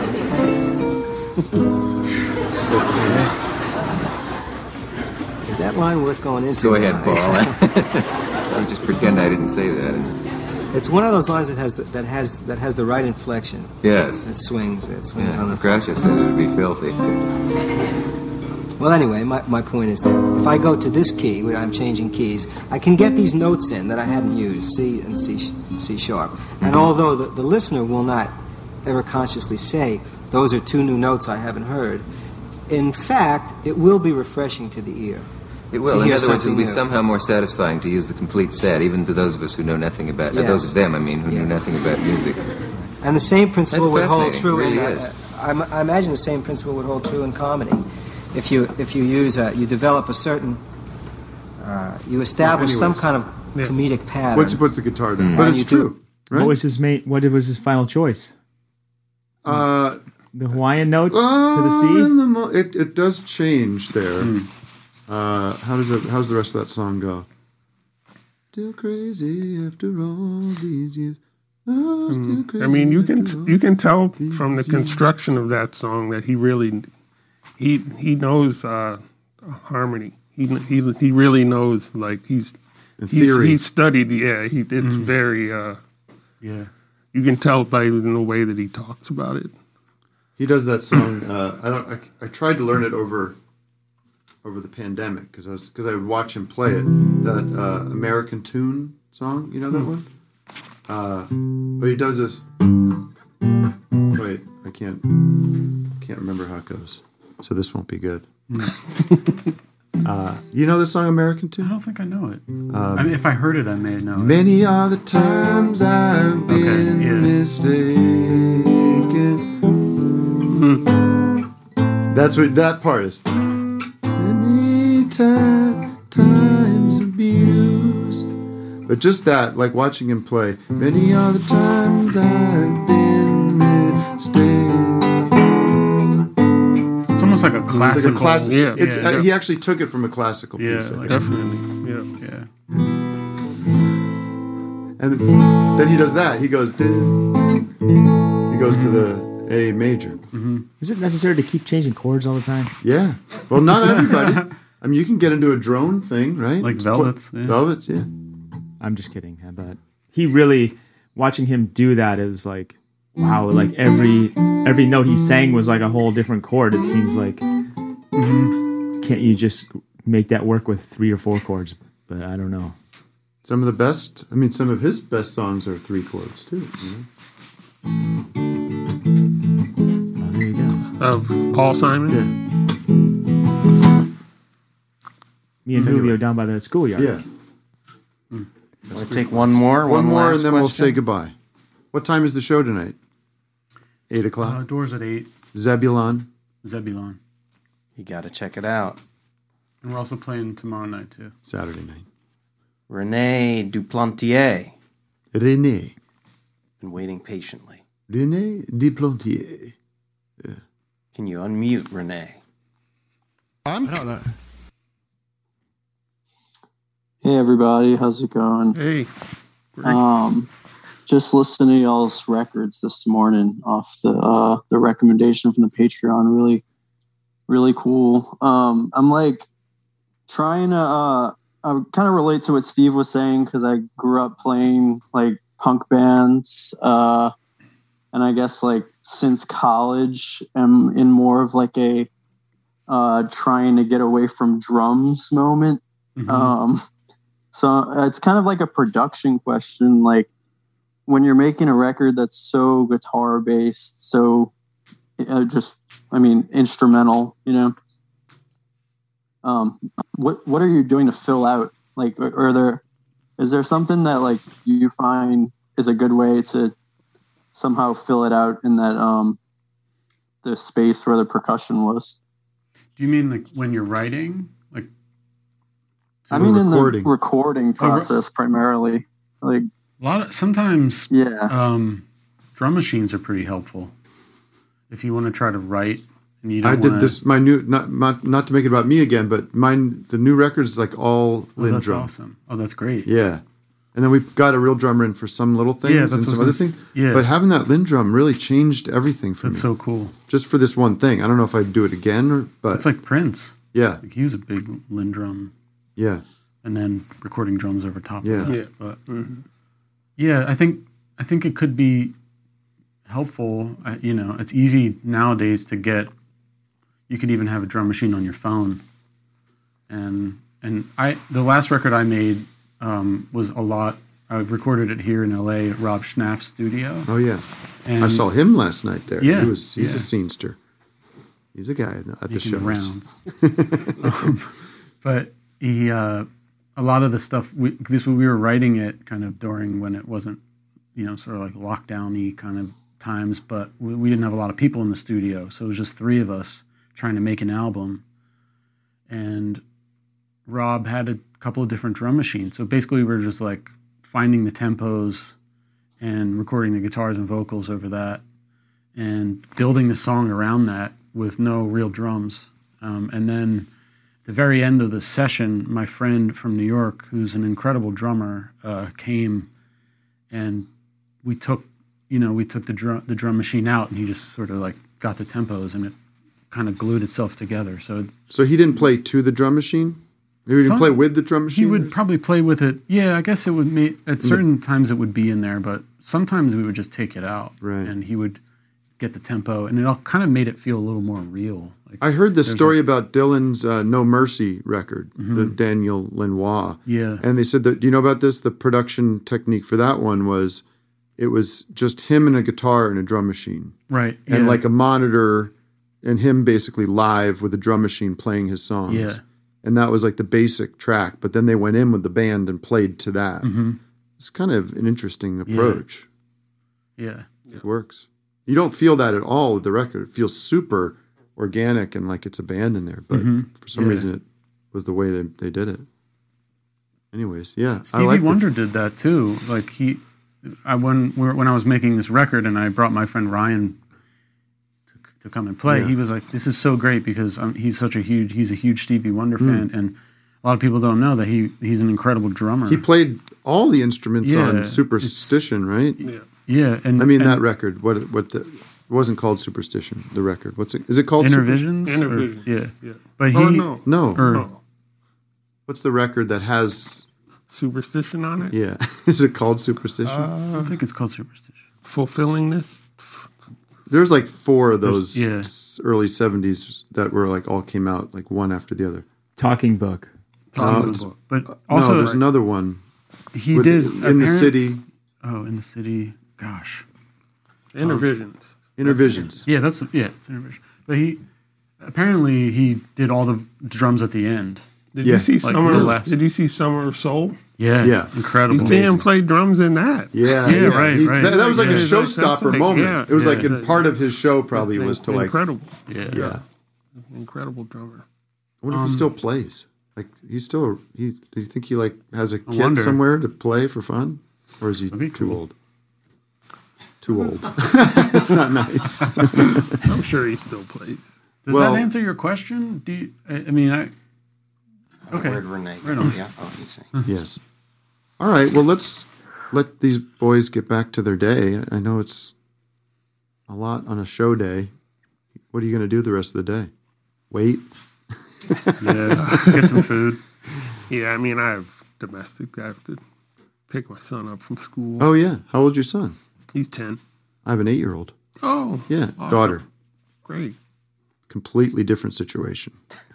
Is that line worth going into? Go ahead, Paul. I'll just pretend I didn't say that. It's one of those lines that has the, that has that has the right inflection. Yes. It swings. It swings Yeah, on the. if Groucho said it would be filthy. Well, anyway, my, my point is that if I go to this key, where I'm changing keys, I can get these notes in that I hadn't used, C and C C sharp. And Mhm. although the, the listener will not ever consciously say, those are two new notes I haven't heard, in fact, it will be refreshing to the ear. It will. to In hear other words, it'll something be new. somehow more satisfying to use the complete set, even to those of us who know nothing about uh, Yes. those of them, I mean, who know Yes. nothing about music. And the same principle That's would hold fascinating. true It really in. is. Uh, I, I imagine the same principle would hold true in comedy. If you if you use a, you develop a certain, uh, you establish Well, some anyways. kind of comedic pattern. What's puts the guitar down? Mm. But And it's you do- true, right? What was his main? What was his final choice? Uh, the Hawaiian notes uh, to the C. in the mo- it it does change there. Uh, how does it? How's the rest of that song go? Still crazy after all these years. Oh, still Mm, crazy I mean, you can after all you can tell from the construction of that song that he really he he knows uh, harmony. He he he really knows, like he's In he's, theory. he's studied. Yeah, he it's Mm. very. Uh, Yeah. You can tell by in the way that he talks about it. He does that song. Uh, I don't. I, I tried to learn it over over the pandemic because I was because I would watch him play it. That uh, American Tune song, you know that one. Uh, but he does this. Wait, I can't can't remember how it goes. So this won't be good. uh, you know the song American Tune? I don't think I know it. Um, I mean, if I heard it, I may know it. Many are the times I've been yeah. mistaken. That's what that part is. Many time, times abused. But just that, like watching him play. Many are the times I've been mistaken. It's almost like a It's classical. like a classic. yeah. It's, Yeah. uh, he actually took it from a classical Yeah, piece. I like- think. Definitely. Yeah. Yeah. And then he does that. He goes. He goes to the A major. Mm-hmm. Is it necessary to keep changing chords all the time? Yeah. Well, not everybody. I mean, you can get into a drone thing, right? Like It's Velvets, pl- yeah. Velvets, yeah. I'm just kidding. But he really, watching him do that is like, wow. Like every every note he sang was like a whole different chord. It seems like, can't you just make that work with three or four chords? But I don't know. Some of the best. I mean, some of his best songs are three chords too. You know? Oh, there you go. Of Paul Simon. Yeah. Me and Anyway. Julio down by the schoolyard. Yeah. I'll take one more. One, One, more, last and then we'll question. say goodbye. What time is the show tonight? Eight Uh, o'clock. doors at eight. Zebulon. Zebulon. You got to check it out. And we're also playing tomorrow night too. Saturday night. Rene Duplantier. René. Been waiting patiently. René Duplantier. Yeah. Can you unmute Rene? I'm. I don't know. Hey everybody, how's it going? Hey. Great. Um, just listening to y'all's records this morning off the uh, the recommendation from the Patreon. Really, really cool. Um, I'm like trying to. Uh, I kind of relate to what Steve was saying because I grew up playing like punk bands, uh, and I guess like since college, I'm in more of like a uh, trying to get away from drums moment. Mhm. Um, so it's kind of like a production question. Like when you're making a record that's so guitar based, so uh, just, I mean, instrumental, you know, um, what, what are you doing to fill out? Like, are are there, is there something that like you find is a good way to somehow fill it out in that, um, the space where the percussion was? Do you mean like when you're writing? Like I mean, recording. in the recording Oh, re- process primarily, like a lot of sometimes. yeah, Um, drum machines are pretty helpful. If you want to try to write and you don't I did wanna, this. My new not, not not to make it about me again, but mine the new record is like all Oh, Lynn that's drum. awesome. Oh, that's great. Yeah, and then we've got a real drummer in for some little things Yeah, and that's some what I other was things. gonna- yeah. but having that Lynn drum really changed everything for That's me. so cool. Just for this one thing, I don't know if I'd do it again, or but It's like Prince. yeah, Like he was a big Lindrum, yeah, and then recording drums over top Yeah. of that. Yeah. But Mhm. yeah, I think I think it could be helpful. I, you know, it's easy nowadays to get. You could even have a drum machine on your phone, and and I the last record I made um, was a lot. I recorded it here in L A at Rob Schnaff's studio. oh yeah. And I saw him last night there. Yeah, he was he's yeah. a scenester. He's a guy at the making show. the rounds. um, but he, uh, a lot of the stuff, we, this we were writing it kind of during when it wasn't, you know, sort of like lockdown-y kind of times, but we, we didn't have a lot of people in the studio, so it was just three of us trying to make an album. And Rob had a couple of different drum machines, so basically we were just like finding the tempos and recording the guitars and vocals over that, and building the song around that with no real drums. Um, and then the very end of the session, my friend from New York, who's an incredible drummer, uh, came, and we took, you know, we took the drum the drum machine out, and he just sort of like got the tempos, and it kind of glued itself together. So So he didn't play to the drum machine. He didn't Some- play with the drum machine. he would probably play with it. Yeah, I guess it would make at certain times it would be in there, but sometimes we would just take it out, Right. and he would get the tempo, and it all kind of made it feel a little more real. Like, I heard this there's story a- about Dylan's uh, No Mercy record, the Mhm. Daniel Lenoir. Yeah. And they said that, do you know about this? The production technique for that one was it was just him and a guitar and a drum machine. Right, And yeah. like a monitor and him basically live with a drum machine playing his songs. Yeah. And that was like the basic track. But then they went in with the band and played to that. Mhm. It's kind of an interesting Yeah. approach. Yeah. It works. You don't feel that at all with the record. It feels super organic and like it's a band in there. But Mhm. for some Yeah. reason, it was the way they, they did it. Anyways, yeah. Stevie I like the- Wonder did that too. Like he, I when when I was making this record, and I brought my friend Ryan to, to come and play. Yeah. He was like, "This is so great because um, he's such a huge he's a huge Stevie Wonder Mm. fan, and a lot of people don't know that he he's an incredible drummer. He played all the instruments Yeah, on Superstition, right? Yeah. Yeah, and I mean and that record. What what the, it wasn't called Superstition. The record. What's it? Is it called Super- Intervisions? Or- Intervisions, yeah. yeah. But he Oh, no. No. or- No. What's the record that has Superstition on it? Yeah. Is it called Superstition? Uh, I think it's called Superstition. Fulfillingness? There's like four of There's- those yeah. s- early seventies that were like all came out like one after the other. Talking Book. Uh, But no, also, there's another one. he with- did in the apparent- city. Oh, in the city. Gosh. Intervisions. Intervisions. Yeah, that's yeah, it's Intervision. But he apparently he did all the drums at the end. Did Yeah. you see Like Summer? the last- Did you see Summer of Soul? Yeah, Yeah. incredible. You see him play drums in that. Yeah, Yeah, right, He- right. That, that was like Yeah, a that's- that's showstopper like- moment. yeah, it was yeah. like in part of his show probably That's was to like incredible. Yeah. yeah. Incredible drummer. I wonder if Um, he still plays. Like he's still he. Do you think he like has a kid wonder. somewhere to play for fun, or is he That'd be too cool. old? Too old. It's not nice. I'm sure he still plays. Does Well- that answer your question? Do you, I, I mean I Okay. Word Renee. Right on. Yeah. Oh, he's saying. Yes. All right. Well, let's let these boys get back to their day. I know it's a lot on a show day. What are you going to do the rest of the day? Wait. Yeah, get some food. Yeah, I mean, I have domestic. I have to pick my son up from school. Oh yeah. How old's your son? He's ten. I have an eight-year-old. Oh, Yeah, awesome. daughter. Great. Completely different situation.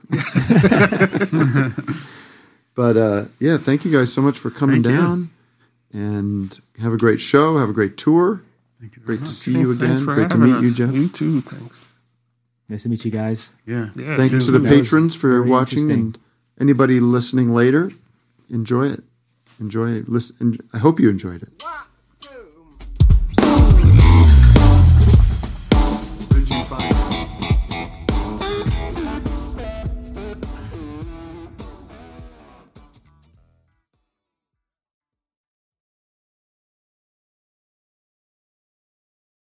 But uh, yeah, thank you guys so much for coming Thank you. down, and have a great show. Have a great tour. Thank you very Great to much. see Well, you thanks again. for Great to having meet you, us. Jeff. You too. Thanks. Nice to meet you guys. Yeah. Yeah. Thank you too. to the That was patrons for very watching, interesting. and anybody listening later. Enjoy it. Enjoy it. Listen. I hope you enjoyed it.